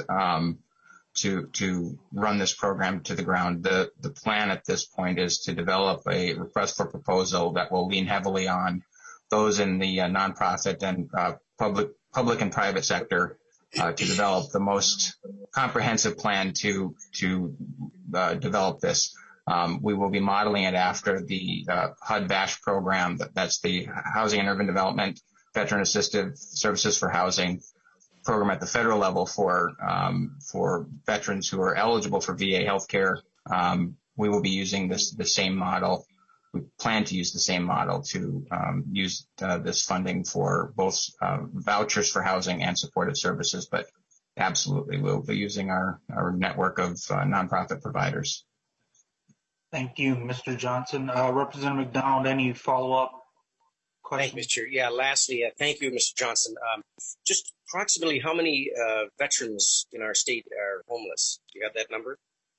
to run this program to the ground. The plan at this point is to develop a request for proposal that will lean heavily on those in the nonprofit and public and private sector to develop the most comprehensive plan to develop this. We will be modeling it after the HUD-VASH program. That's the Housing and Urban Development Veteran Assistive Services for Housing program at the federal level for veterans who are eligible for VA healthcare. We will be using the same model. We plan to use the same model to use this funding for both vouchers for housing and supportive services, but absolutely we'll be using our network of nonprofit providers. Thank you, Mr. Johnson. Representative McDonald, any follow-up questions? Thank you, Mr. Yeah, lastly, thank you, Mr. Johnson. Just approximately how many veterans in our state are homeless? Do you have that number?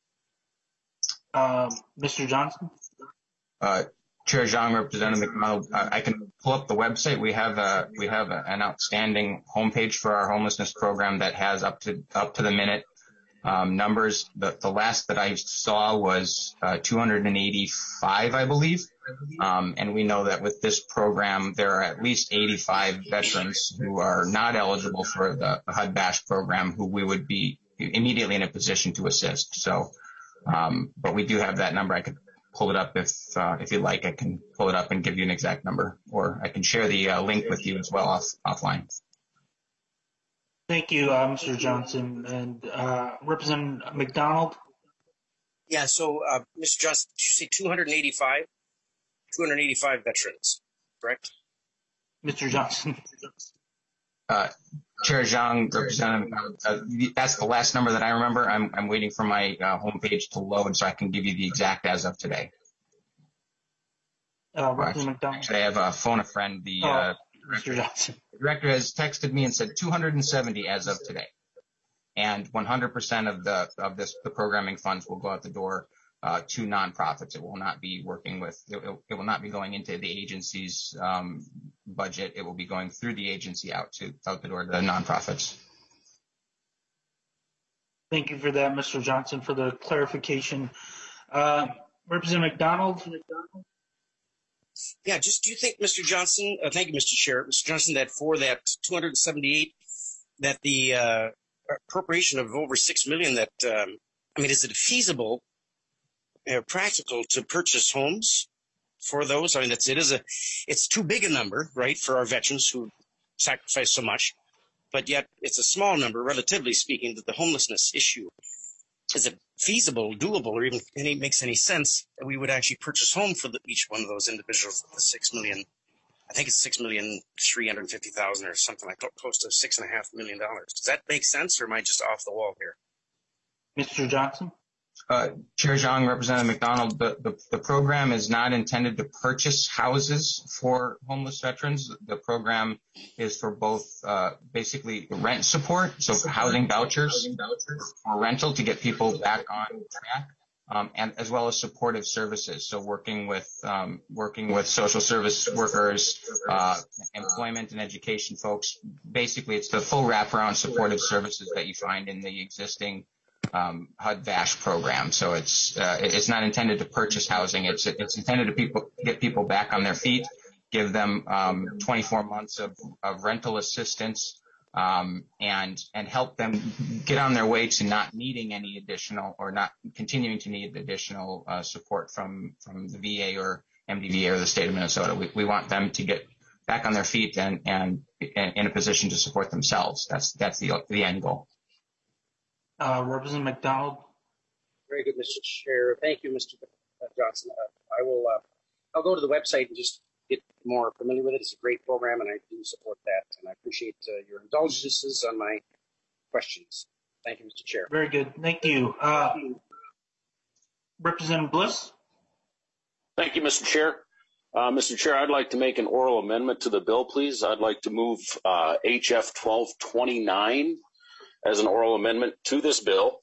Mr. Johnson? Chair Zhang, Representative McDonald, I can pull up the website. We have an outstanding homepage for our homelessness program that has up to the minute numbers. The last that I saw was 285, I believe. And we know that with this program, there are at least 85 veterans who are not eligible for the HUD-VASH program who we would be immediately in a position to assist. So, but we do have that number. I could pull it up if you'd like. I can pull it up and give you an exact number, or I can share the link with you as well offline. Thank you, Mr. Johnson. And Representative McDonald? Yeah, so, Mr. Johnson, did you say 285? 285 veterans, correct? Mr. Johnson? Chair Zhang, Representative, that's the last number that I remember. I'm waiting for my homepage to load so I can give you the exact as of today. Representative McDonald? Actually, I have phone a friend. Mr. Johnson. The director has texted me and said 270 as of today, and 100% of the programming funds will go out the door to nonprofits. It will not be it will not be going into the agency's budget. It will be going through the agency out the door to the nonprofits. Thank you for that, Mr. Johnson, for the clarification. Representative McDonald? Yeah, do you think, Mr. Johnson, thank you, Mr. Chair, Mr. Johnson, that for that 278, that the appropriation of over $6 million, is it feasible, practical to purchase homes for those? I mean, it's too big a number, right, for our veterans who sacrifice so much, but yet it's a small number, relatively speaking, to the homelessness issue. Is it feasible, doable, or even makes any sense that we would actually purchase home for each one of those individuals with the $6 million? I think it's $6,350,000 or something like close to $6.5 million. Does that make sense, or am I just off the wall here? Mr. Johnson? Chair Zhang, Representative McDonald, the program is not intended to purchase houses for homeless veterans. The program is for both basically rent support, so housing vouchers for rental to get people back on track, and as well as supportive services. So working with social service workers, employment and education folks. Basically, it's the full wraparound supportive services that you find in the existing HUD-VASH program. So it's not intended to purchase housing. It's intended to get people back on their feet, give them 24 months of rental assistance, and help them get on their way to not needing any additional, or not continuing to need additional support from the VA or MDVA or the state of Minnesota. We want them to get back on their feet and in a position to support themselves. That's the end goal. Representative McDonald. Very good, Mr. Chair. Thank you, Mr. Johnson. I'll go to the website and just get more familiar with it. It's a great program, and I do support that. And I appreciate your indulgences on my questions. Thank you, Mr. Chair. Very good. Thank you. Representative Bliss. Thank you, Mr. Chair. Mr. Chair, I'd like to make an oral amendment to the bill, please. I'd like to move HF 1229 as an oral amendment to this bill.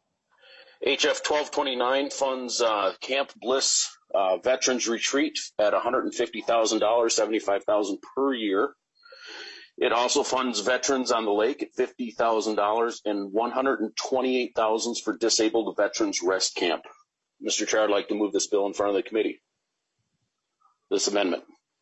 HF 1229 funds Camp Bliss Veterans Retreat at $150,000, $75,000 per year. It also funds Veterans on the Lake at $50,000 and $128,000 for Disabled Veterans Rest Camp. Mr. Chair, I'd like to move this bill in front of the committee. This amendment.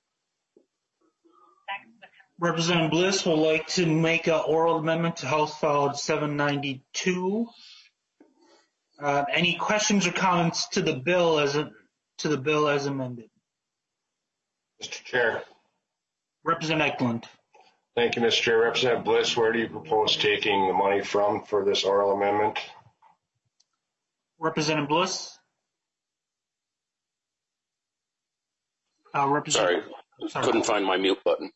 Representative Bliss would like to make an oral amendment to House File 792. Any questions or comments to the bill as amended? Mr. Chair. Representative Eklund. Thank you, Mr. Chair. Representative Bliss, where do you propose taking the money from for this oral amendment? Representative Bliss. Sorry, couldn't find my mute button.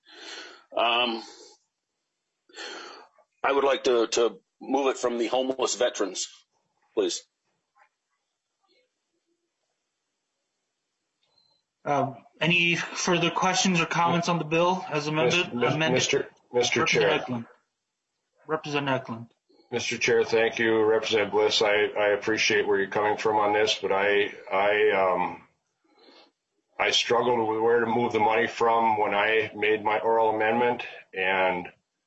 I would like to move it from the homeless veterans, please. Any further questions or comments on the bill as amended? Mr. Chair. Representative Eklund. Mr. Chair, thank you. Representative Bliss, I appreciate where you're coming from on this, but I struggled with where to move the money from when I made my oral amendment, and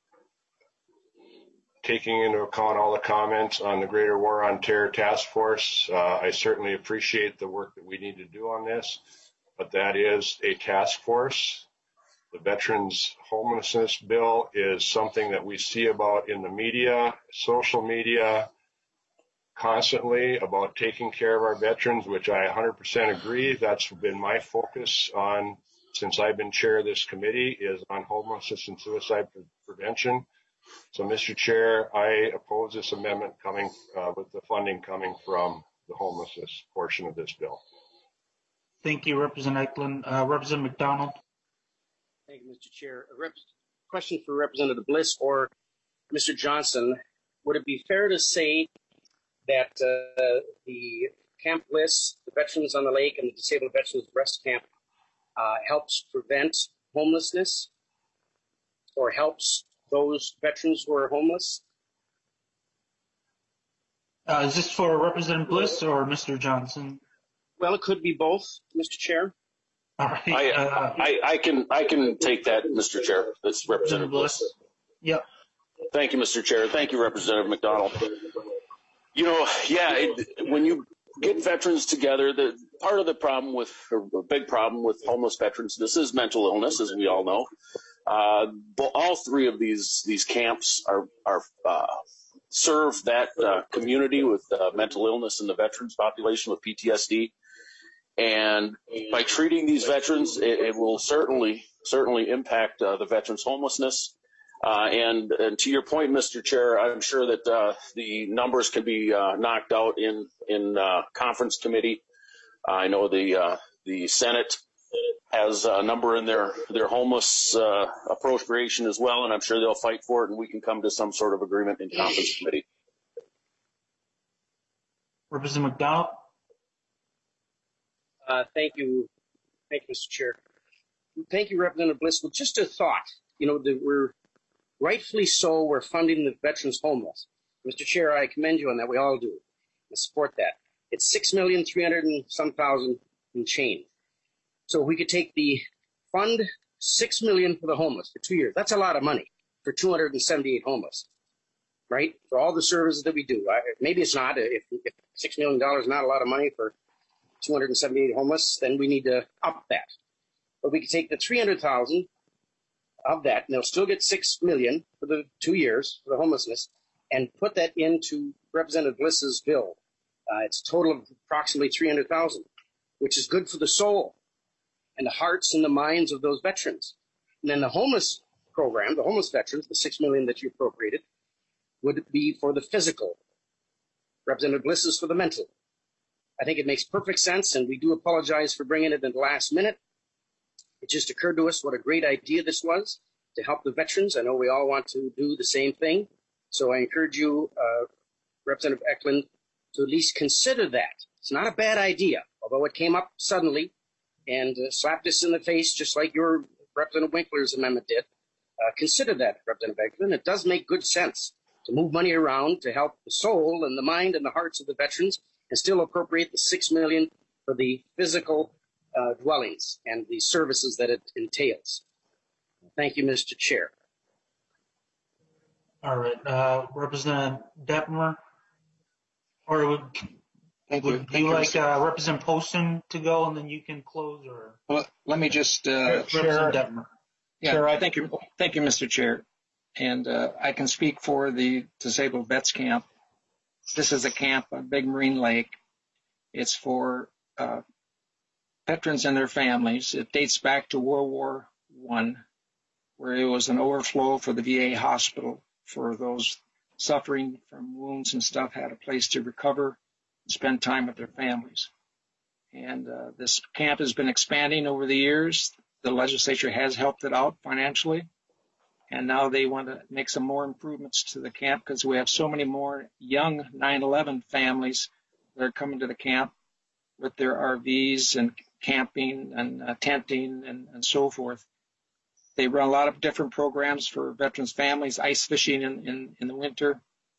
taking into account all the comments on the Greater War on Terror Task Force, I certainly appreciate the work that we need to do on this, but that is a task force. The Veterans Homelessness Bill is something that we see about in the media, social media, constantly, about taking care of our veterans, which I 100% agree. That's been my focus on since I've been chair of this committee, is on homelessness and suicide prevention. So, Mr. Chair, I oppose this amendment coming with the funding coming from the homelessness portion of this bill. Thank you, Representative Eklund. Representative McDonald. Thank you, Mr. Chair. Question for Representative Bliss or Mr. Johnson. Would it be fair to say that the Camp Bliss, the Veterans on the Lake, and the Disabled Veterans Rest Camp helps prevent homelessness, or helps those veterans who are homeless? Is this for Representative Bliss or Mr. Johnson? Well, it could be both, Mr. Chair. All right. I can take that, Mr. Chair. That's Representative Bliss. Yep. Thank you, Mr. Chair. Thank you, Representative McDonald. When you get veterans together, the part of the problem with, or a big problem with homeless veterans, this is mental illness, as we all know. All three of these camps are serve that community with mental illness in the veterans population with PTSD. And by treating these veterans, it will certainly impact the veterans' homelessness. And to your point, Mr. Chair, I'm sure that the numbers can be knocked out in conference committee. I know the Senate has a number in their homeless appropriation as well, and I'm sure they'll fight for it, and we can come to some sort of agreement in conference committee. Representative McDonald. Thank you, Mr. Chair. Thank you, Representative Bliss. Well, just a thought, that we're rightfully so, we're funding the veterans homeless. Mr. Chair, I commend you on that. We all do. I support that. It's $6,300,000 and some thousand and change. So we could take the fund $6 million for the homeless for 2 years. That's a lot of money for 278 homeless, right? For all the services that we do. Maybe it's not. If $6 million is not a lot of money for 278 homeless, then we need to up that. But we could take the 300,000 of that, and they'll still get $6 million for the 2 years for the homelessness, and put that into Representative Bliss's bill. It's a total of approximately 300,000, which is good for the soul and the hearts and the minds of those veterans. And then the homeless program, the homeless veterans, the $6 million that you appropriated, would be for the physical. Representative Bliss is for the mental. I think it makes perfect sense, and we do apologize for bringing it in the last minute. It just occurred to us what a great idea this was to help the veterans. I know we all want to do the same thing. So I encourage you, Representative Eklund, to at least consider that. It's not a bad idea, although it came up suddenly and slapped us in the face, just like your Representative Winkler's amendment did. Consider that, Representative Eklund. It does make good sense to move money around to help the soul and the mind and the hearts of the veterans, and still appropriate the $6 million for the physical dwellings and the services that it entails. Thank you, Mr. Chair. All right, Representative Detmer, or would you like Representative Poston to go, and then you can close, or? Well, let me just Representative Detmer. Yeah, thank you, Mr. Chair, and I can speak for the Disabled Vets Camp. This is a camp on Big Marine Lake. It's for veterans and their families. It dates back to World War I, where it was an overflow for the VA hospital for those suffering from wounds and stuff, had a place to recover and spend time with their families. And this camp has been expanding over the years. The legislature has helped it out financially. And now they want to make some more improvements to the camp because we have so many more young 9/11 families that are coming to the camp with their RVs and camping and tenting and so forth. They run a lot of different programs for veterans' families, ice fishing in the winter.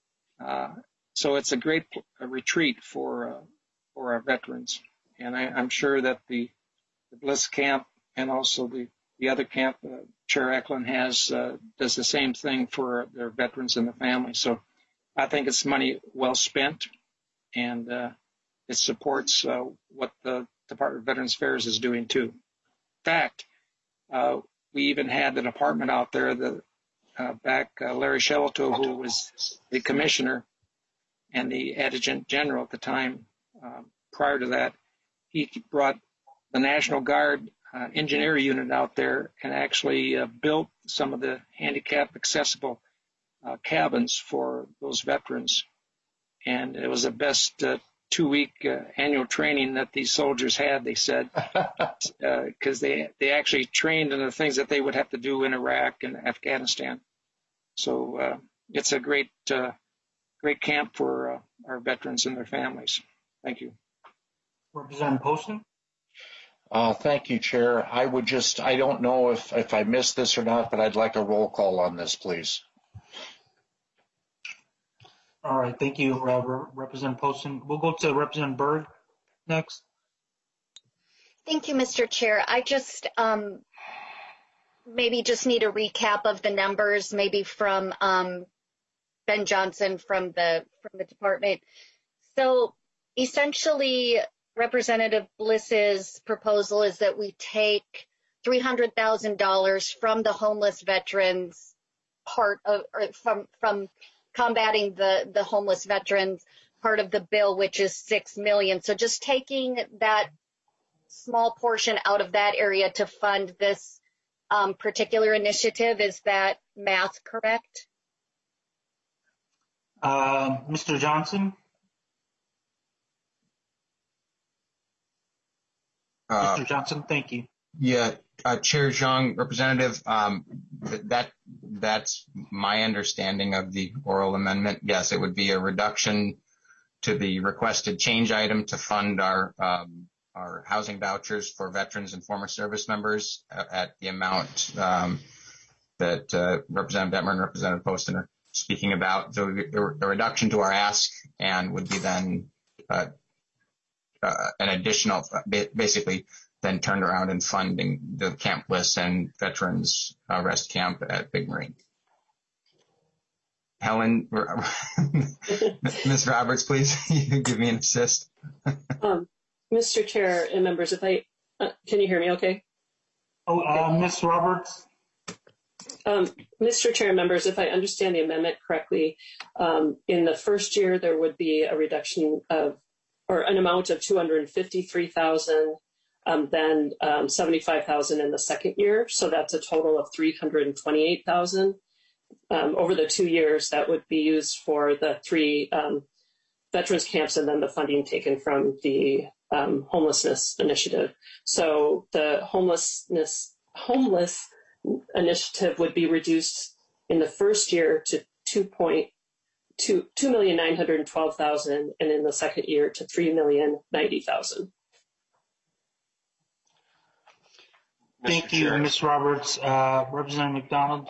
So it's a great retreat for our veterans. And I'm sure that the Bliss camp and also the other camp, Chair Eklund does the same thing for their veterans and the families. So I think it's money well spent, and it supports what the Department of Veterans Affairs is doing too. In fact, we even had the department out there Larry Shelto, who was the commissioner and the adjutant general at the time. Prior to that, he brought the National Guard engineer unit out there and actually built some of the handicap accessible cabins for those veterans. And it was the best 2-week annual training that these soldiers had, they said, because they actually trained in the things that they would have to do in Iraq and Afghanistan. So it's a great camp for our veterans and their families. Thank you. Representative Poston? Thank you, Chair. I don't know if I missed this or not, but I'd like a roll call on this, please. All right, thank you, Representative Poston. We'll go to Representative Berg next. Thank you, Mr. Chair. I just maybe just need a recap of the numbers, maybe from Ben Johnson from the department. So essentially, Representative Bliss's proposal is that we take $300,000 from the homeless veterans part of, or from combating the homeless veterans part of the bill, which is $6 million. So just taking that small portion out of that area to fund this particular initiative, is that math correct? Mr. Johnson? Mr. Johnson, thank you. Yeah, Chair Zhang, Representative, that's my understanding of the oral amendment. Yes, it would be a reduction to the requested change item to fund our housing vouchers for veterans and former service members at the amount that Representative Detmer and Representative Poston are speaking about. So a reduction to our ask and would be then an additional, basically then turned around and funding the Camp Bliss and Veterans Rest Camp at Big Marine. Helen, Ms. Roberts, please, you give me an assist. Mr. Chair and members, if I, can you hear me okay? Ms. Roberts? Mr. Chair and members, if I understand the amendment correctly, in the first year there would be a reduction of, or an amount of $253,000, then $75,000 in the second year. So that's a total of $328,000. Over the 2 years, that would be used for the 3 veterans camps and then the funding taken from the homelessness initiative. So the homeless initiative would be reduced in the first year to $2,912,000 and in the second year to $3,090,000. Thank you, Ms. Roberts. Representative McDonald?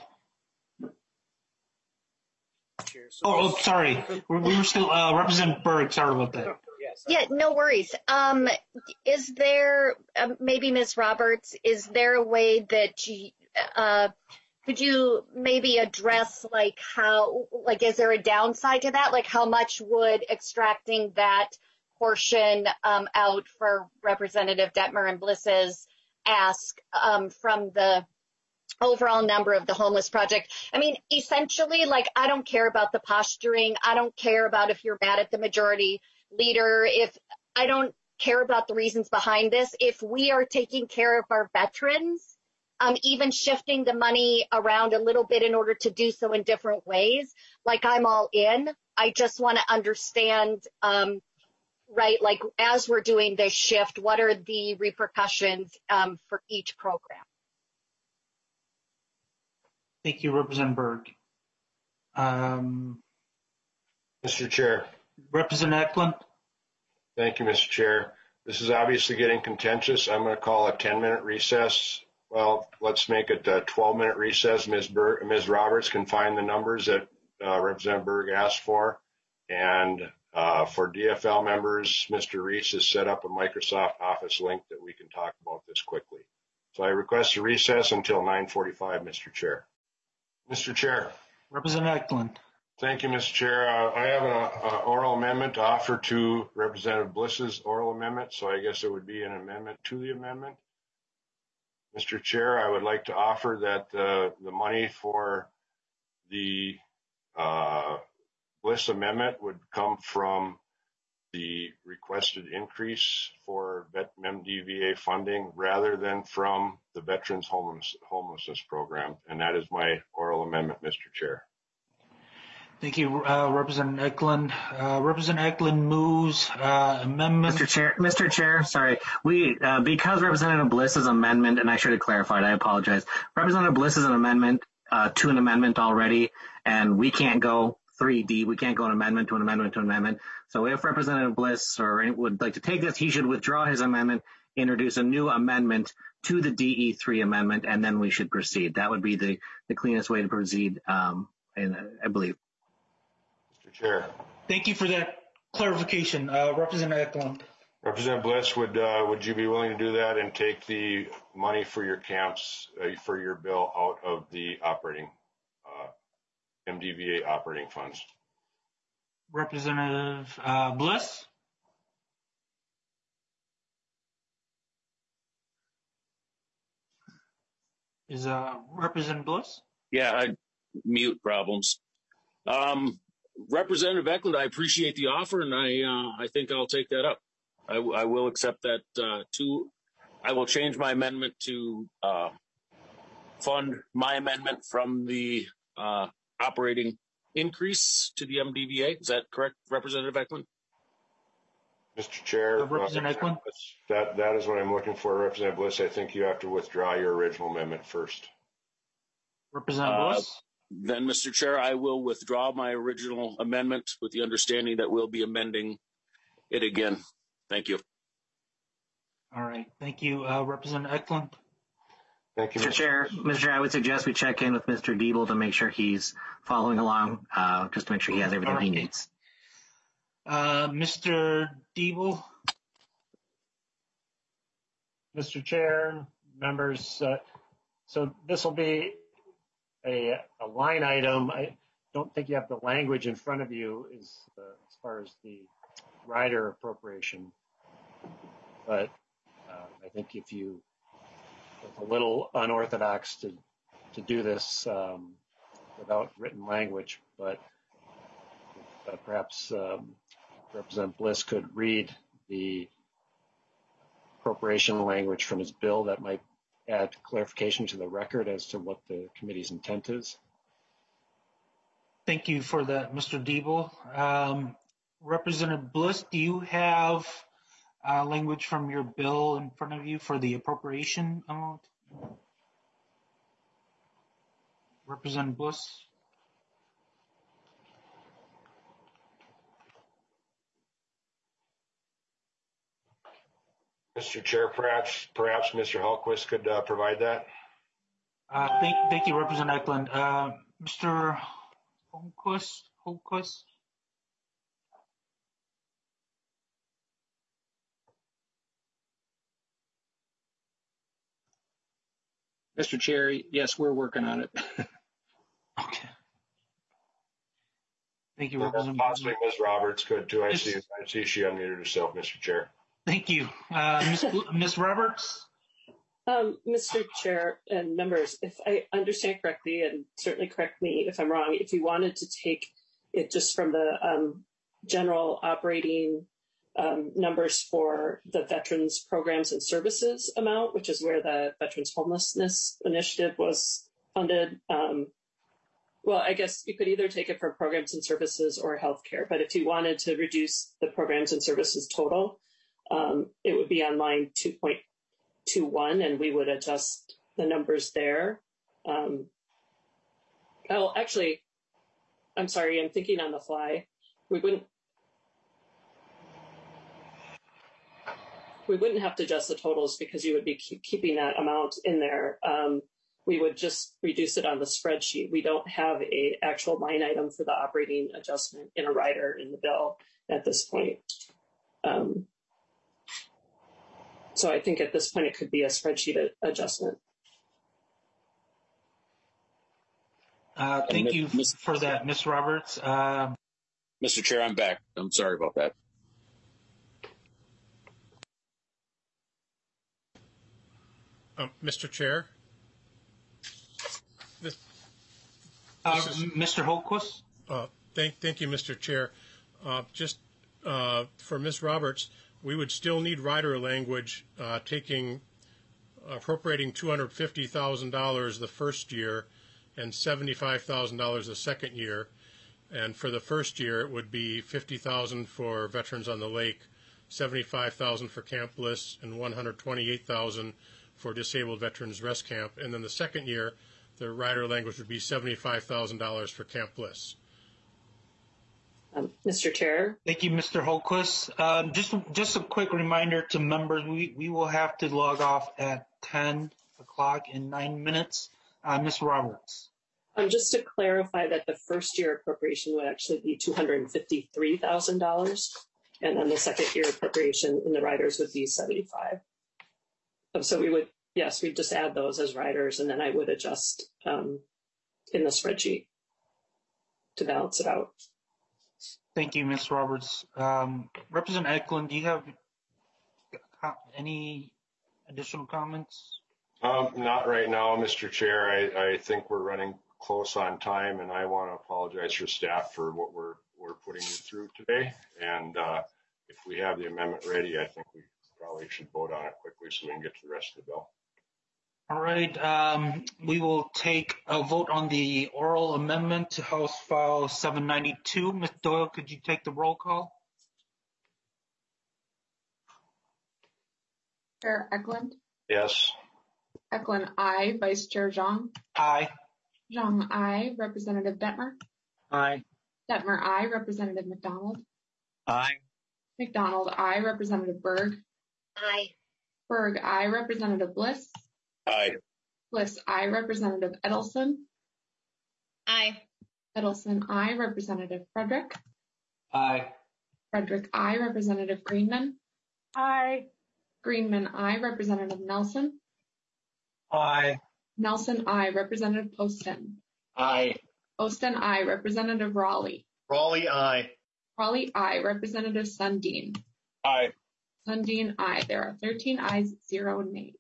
Sorry. We were still, Representative Berg, sorry about that. Yeah, no worries. Is there, maybe Ms. Roberts, is there a way that you, could you maybe address like how, like is there a downside to that? Like how much would extracting that portion out for Representative Detmer and Bliss's ask from the overall number of the homeless project? I mean, essentially, like, I don't care about the posturing. I don't care about if you're mad at the majority leader. If I don't care about the reasons behind this. If we are taking care of our veterans, even shifting the money around a little bit in order to do so in different ways, like I'm all in. I just want to understand, right, like as we're doing this shift, what are the repercussions for each program? Thank you, Representative Berg. Mr. Chair. Representative Eklund. Thank you, Mr. Chair. This is obviously getting contentious. I'm going to call a 10-minute recess. Well, let's make it a 12-minute recess. Ms. Roberts can find the numbers that Representative Berg asked for. And for DFL members, Mr. Reese has set up a Microsoft Office link that we can talk about this quickly. So I request a recess until 9:45, Mr. Chair. Mr. Chair. Representative Eklund. Thank you, Mr. Chair. I have an oral amendment to offer to Representative Bliss's oral amendment, so I guess it would be an amendment to the amendment. Mr. Chair, I would like to offer that the money for the Bliss amendment would come from the requested increase for MDVA funding rather than from the Veterans Homelessness Program, and that is my oral amendment, Mr. Chair. Thank you, Representative Eklund. Representative Eklund moves amendment. Mr. Chair, sorry. Because Representative Bliss's amendment, and I should have clarified, I apologize. Representative Bliss is an amendment to an amendment already, and we can't go 3D. We can't go an amendment to an amendment to an amendment. So if Representative Bliss would like to take this, he should withdraw his amendment, introduce a new amendment to the DE3 amendment, and then we should proceed. That would be the cleanest way to proceed, I believe. Mr. Chair. Thank you for that clarification. Representative Eklund. Representative Bliss, would you be willing to do that and take the money for your camps, for your bill out of the operating, MDVA operating funds? Representative Bliss? Is Representative Bliss? Yeah, mute problems. Representative Eklund, I appreciate the offer, and I think I'll take that up. I will accept that I will change my amendment to fund my amendment from the operating increase to the MDVA. Is that correct, Representative Eklund? Mr. Chair, Representative Eklund? That is what I'm looking for, Representative Bliss. I think you have to withdraw your original amendment first. Representative Bliss? Then, Mr. Chair, I will withdraw my original amendment with the understanding that we'll be amending it again. Thank you. All right. Thank you, Representative Eklund. Thank you, Mr. Chair. Mr. Chair, I would suggest we check in with Mr. Diebel to make sure he's following along, just to make sure he has everything he needs. Mr. Diebel? Mr. Chair, members, so this will be a line item. I don't think you have the language in front of you as far as the rider appropriation, but I think if you, it's a little unorthodox to do this without written language, but perhaps Representative Bliss could read the appropriation language from his bill that might add clarification to the record as to what the committee's intent is. Thank you for that, Mr. Diebel. Representative Bliss, do you have language from your bill in front of you for the appropriation amount? Representative Bliss? Mr. Chair, perhaps Mr. Hallquist could provide that. Thank you, Representative Eklund. Mr. Hallquist? Mr. Chair, yes, we're working on it. Okay. Thank you, Representative. Possibly Ms. Roberts could too. I see she unmuted herself, Mr. Chair. Thank you. Ms. Roberts? Mr. Chair and members, if I understand correctly, and certainly correct me if I'm wrong, if you wanted to take it just from the general operating numbers for the Veterans Programs and Services amount, which is where the Veterans Homelessness Initiative was funded, well, I guess you could either take it from Programs and Services or Healthcare, but if you wanted to reduce the Programs and Services total, it would be on line 2.21, and we would adjust the numbers there. Oh, actually, I'm sorry, I'm thinking on the fly. We wouldn't have to adjust the totals because you would be keeping that amount in there. We would just reduce it on the spreadsheet. We don't have a actual line item for the operating adjustment in a rider in the bill at this point. So I think at this point it could be a spreadsheet adjustment. Thank you for that, Ms. Roberts. Mr. Chair, I'm back. I'm sorry about that. Mr. Chair? Mr. Hallquist? Thank you, Mr. Chair. Just for Ms. Roberts, we would still need rider language appropriating $250,000 the first year and $75,000 the second year. And for the first year, it would be $50,000 for Veterans on the Lake, $75,000 for Camp Bliss, and $128,000 for Disabled Veterans Rest Camp. And then the second year, the rider language would be $75,000 for Camp Bliss. Mr. Chair. Thank you, Mr. Hallquist. Just a quick reminder to members, we will have to log off at 10 o'clock in 9 minutes. Ms. Roberts. Just to clarify that the first year appropriation would actually be $253,000, and then the second year appropriation in the riders would be $75,000. So we'd just add those as riders, and then I would adjust in the spreadsheet to balance it out. Thank you, Ms. Roberts. Representative Eklund, do you have any additional comments? Not right now, Mr. Chair. I think we're running close on time, and I want to apologize for staff for what we're putting you through today. And if we have the amendment ready, I think we probably should vote on it quickly so we can get to the rest of the bill. All right. We will take a vote on the oral amendment to House File 792. Ms. Doyle, could you take the roll call? Chair Eklund? Yes. Eklund, aye. Vice Chair Zhang? Aye. Zhang, aye. Representative Detmer? Aye. Detmer, aye. Representative McDonald? Aye. McDonald, aye. Representative Berg? Aye. Berg, aye. Representative Bliss? Aye. Bliss, aye. Representative Edelson? Aye. Edelson, aye. Representative Frederick? Aye. Frederick, aye. Representative Greenman? Aye. Greenman, aye. Representative Nelson? Aye. Nelson, aye. Representative Poston? Aye. Poston, aye. Representative Raleigh? Raleigh, aye. Raleigh, aye. Representative Sundin? Aye. Sundin, aye. There are 13 ayes, 0 nays.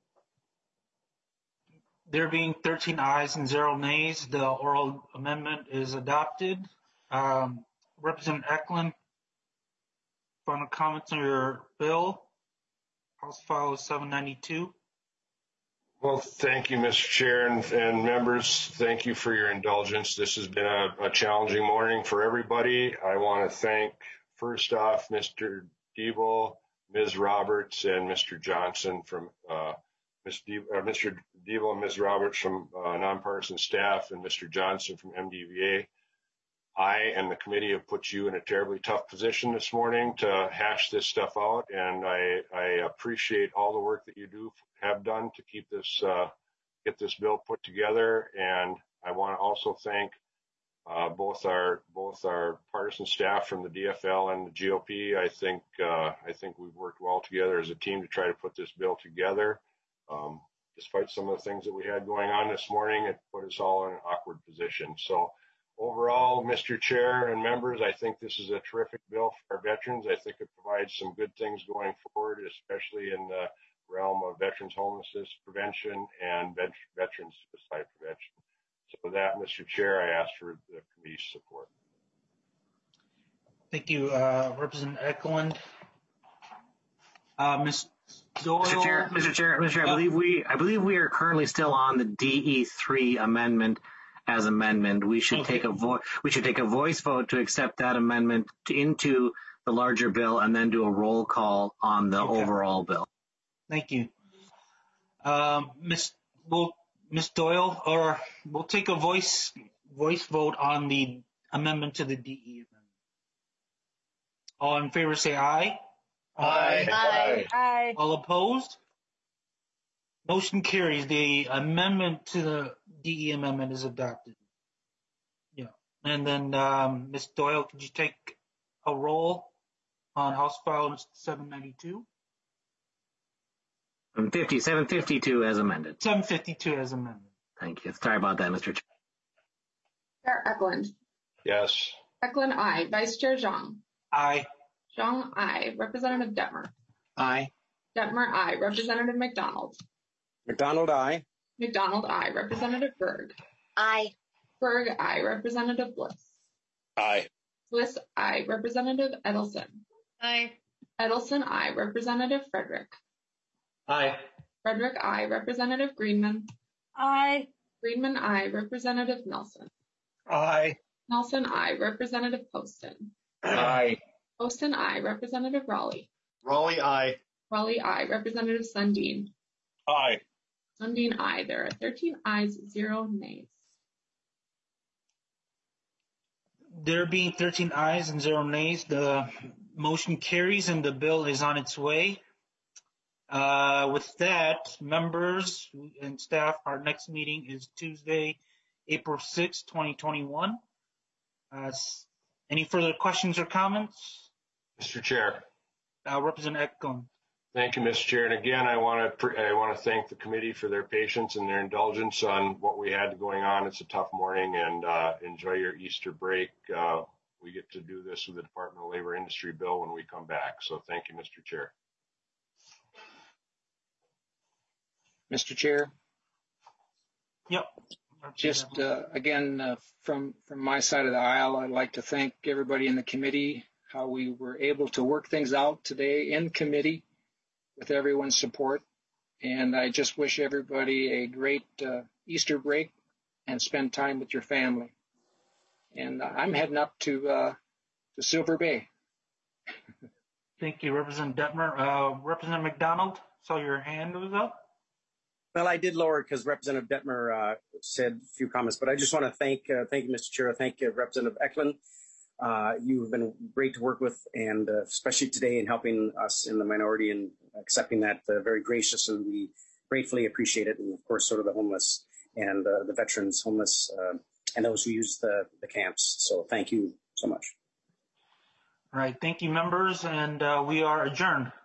There being 13 ayes and 0 nays, the oral amendment is adopted. Representative Eklund, final comments on your bill, House File 792. Well, thank you, Mr. Chair and members. Thank you for your indulgence. This has been a challenging morning for everybody. I want to thank, first off, Mr. Diebel, Ms. Roberts, and Mr. Johnson from Mr. Diebel and Ms. Roberts from nonpartisan staff, and Mr. Johnson from MDVA. I and the committee have put you in a terribly tough position this morning to hash this stuff out, and I appreciate all the work that you have done to keep this get this bill put together. And I want to also thank both our partisan staff from the DFL and the GOP. I think we've worked well together as a team to try to put this bill together. Despite some of the things that we had going on this morning, it put us all in an awkward position. So overall, Mr. Chair and members, I think this is a terrific bill for our veterans. I think it provides some good things going forward, especially in the realm of veterans homelessness prevention and veterans suicide prevention. So with that, Mr. Chair, I ask for the committee's support. Thank you, Representative Eklund. Ms. Doyle. Mr. Chair, I believe we are currently still on the DE3 amendment as amendment. We should take a voice vote to accept that amendment into the larger bill and then do a roll call on the overall bill. Thank you. Ms. Doyle, or we'll take a voice vote on the amendment to the DE amendment. All in favor say aye. Aye. Aye. Aye. All opposed? Motion carries. The amendment to the DE amendment is adopted. Yeah. And then, Ms. Doyle, could you take a roll on House File 792? 752 as amended. 752 as amended. Thank you. Sorry about that, Mr. Chair. Chair Eklund? Yes. Eklund, aye. Vice Chair Zhang? Aye. Zhang, aye. Representative Detmer? Aye. Detmer, aye. Representative McDonald? McDonald, aye. McDonald, aye. Representative Berg? Aye. Berg, aye. Representative Bliss? Aye. Bliss, aye. Representative Edelson? Aye. Edelson, aye. Representative Frederick? Aye. Frederick, aye. Representative Greenman? Aye. Greenman, aye. Representative Nelson? Aye. Nelson, aye. Representative Poston? Aye. Poston, aye. Representative Raleigh? Raleigh, aye. Raleigh, aye. Representative Sundin? Aye. Sundin, aye. There are 13 ayes, 0 nays. There being 13 ayes and 0 nays, the motion carries and the bill is on its way. With that, members and staff, our next meeting is Tuesday, April 6, 2021. Any further questions or comments? Mr. Chair. Representative Eklund. Thank you, Mr. Chair. And again, I want to thank the committee for their patience and their indulgence on what we had going on. It's a tough morning, and enjoy your Easter break. We get to do this with the Department of Labor Industry bill when we come back. So thank you, Mr. Chair. Mr. Chair. Yep. Just again, from my side of the aisle, I'd like to thank everybody in the committee, how we were able to work things out today in committee with everyone's support. And I just wish everybody a great Easter break and spend time with your family. And I'm heading up to Silver Bay. Thank you, Representative Detmer. Representative McDonald, saw your hand was up. Well, I did lower it because Representative Detmer said a few comments, but I just want to thank you, Mr. Chair. Thank you, Representative Eklund. You've been great to work with, and especially today in helping us in the minority and accepting that very gracious, and we gratefully appreciate it. And of course, sort of the homeless and the veterans homeless and those who use the camps. So thank you so much. All right. Thank you, members. And we are adjourned.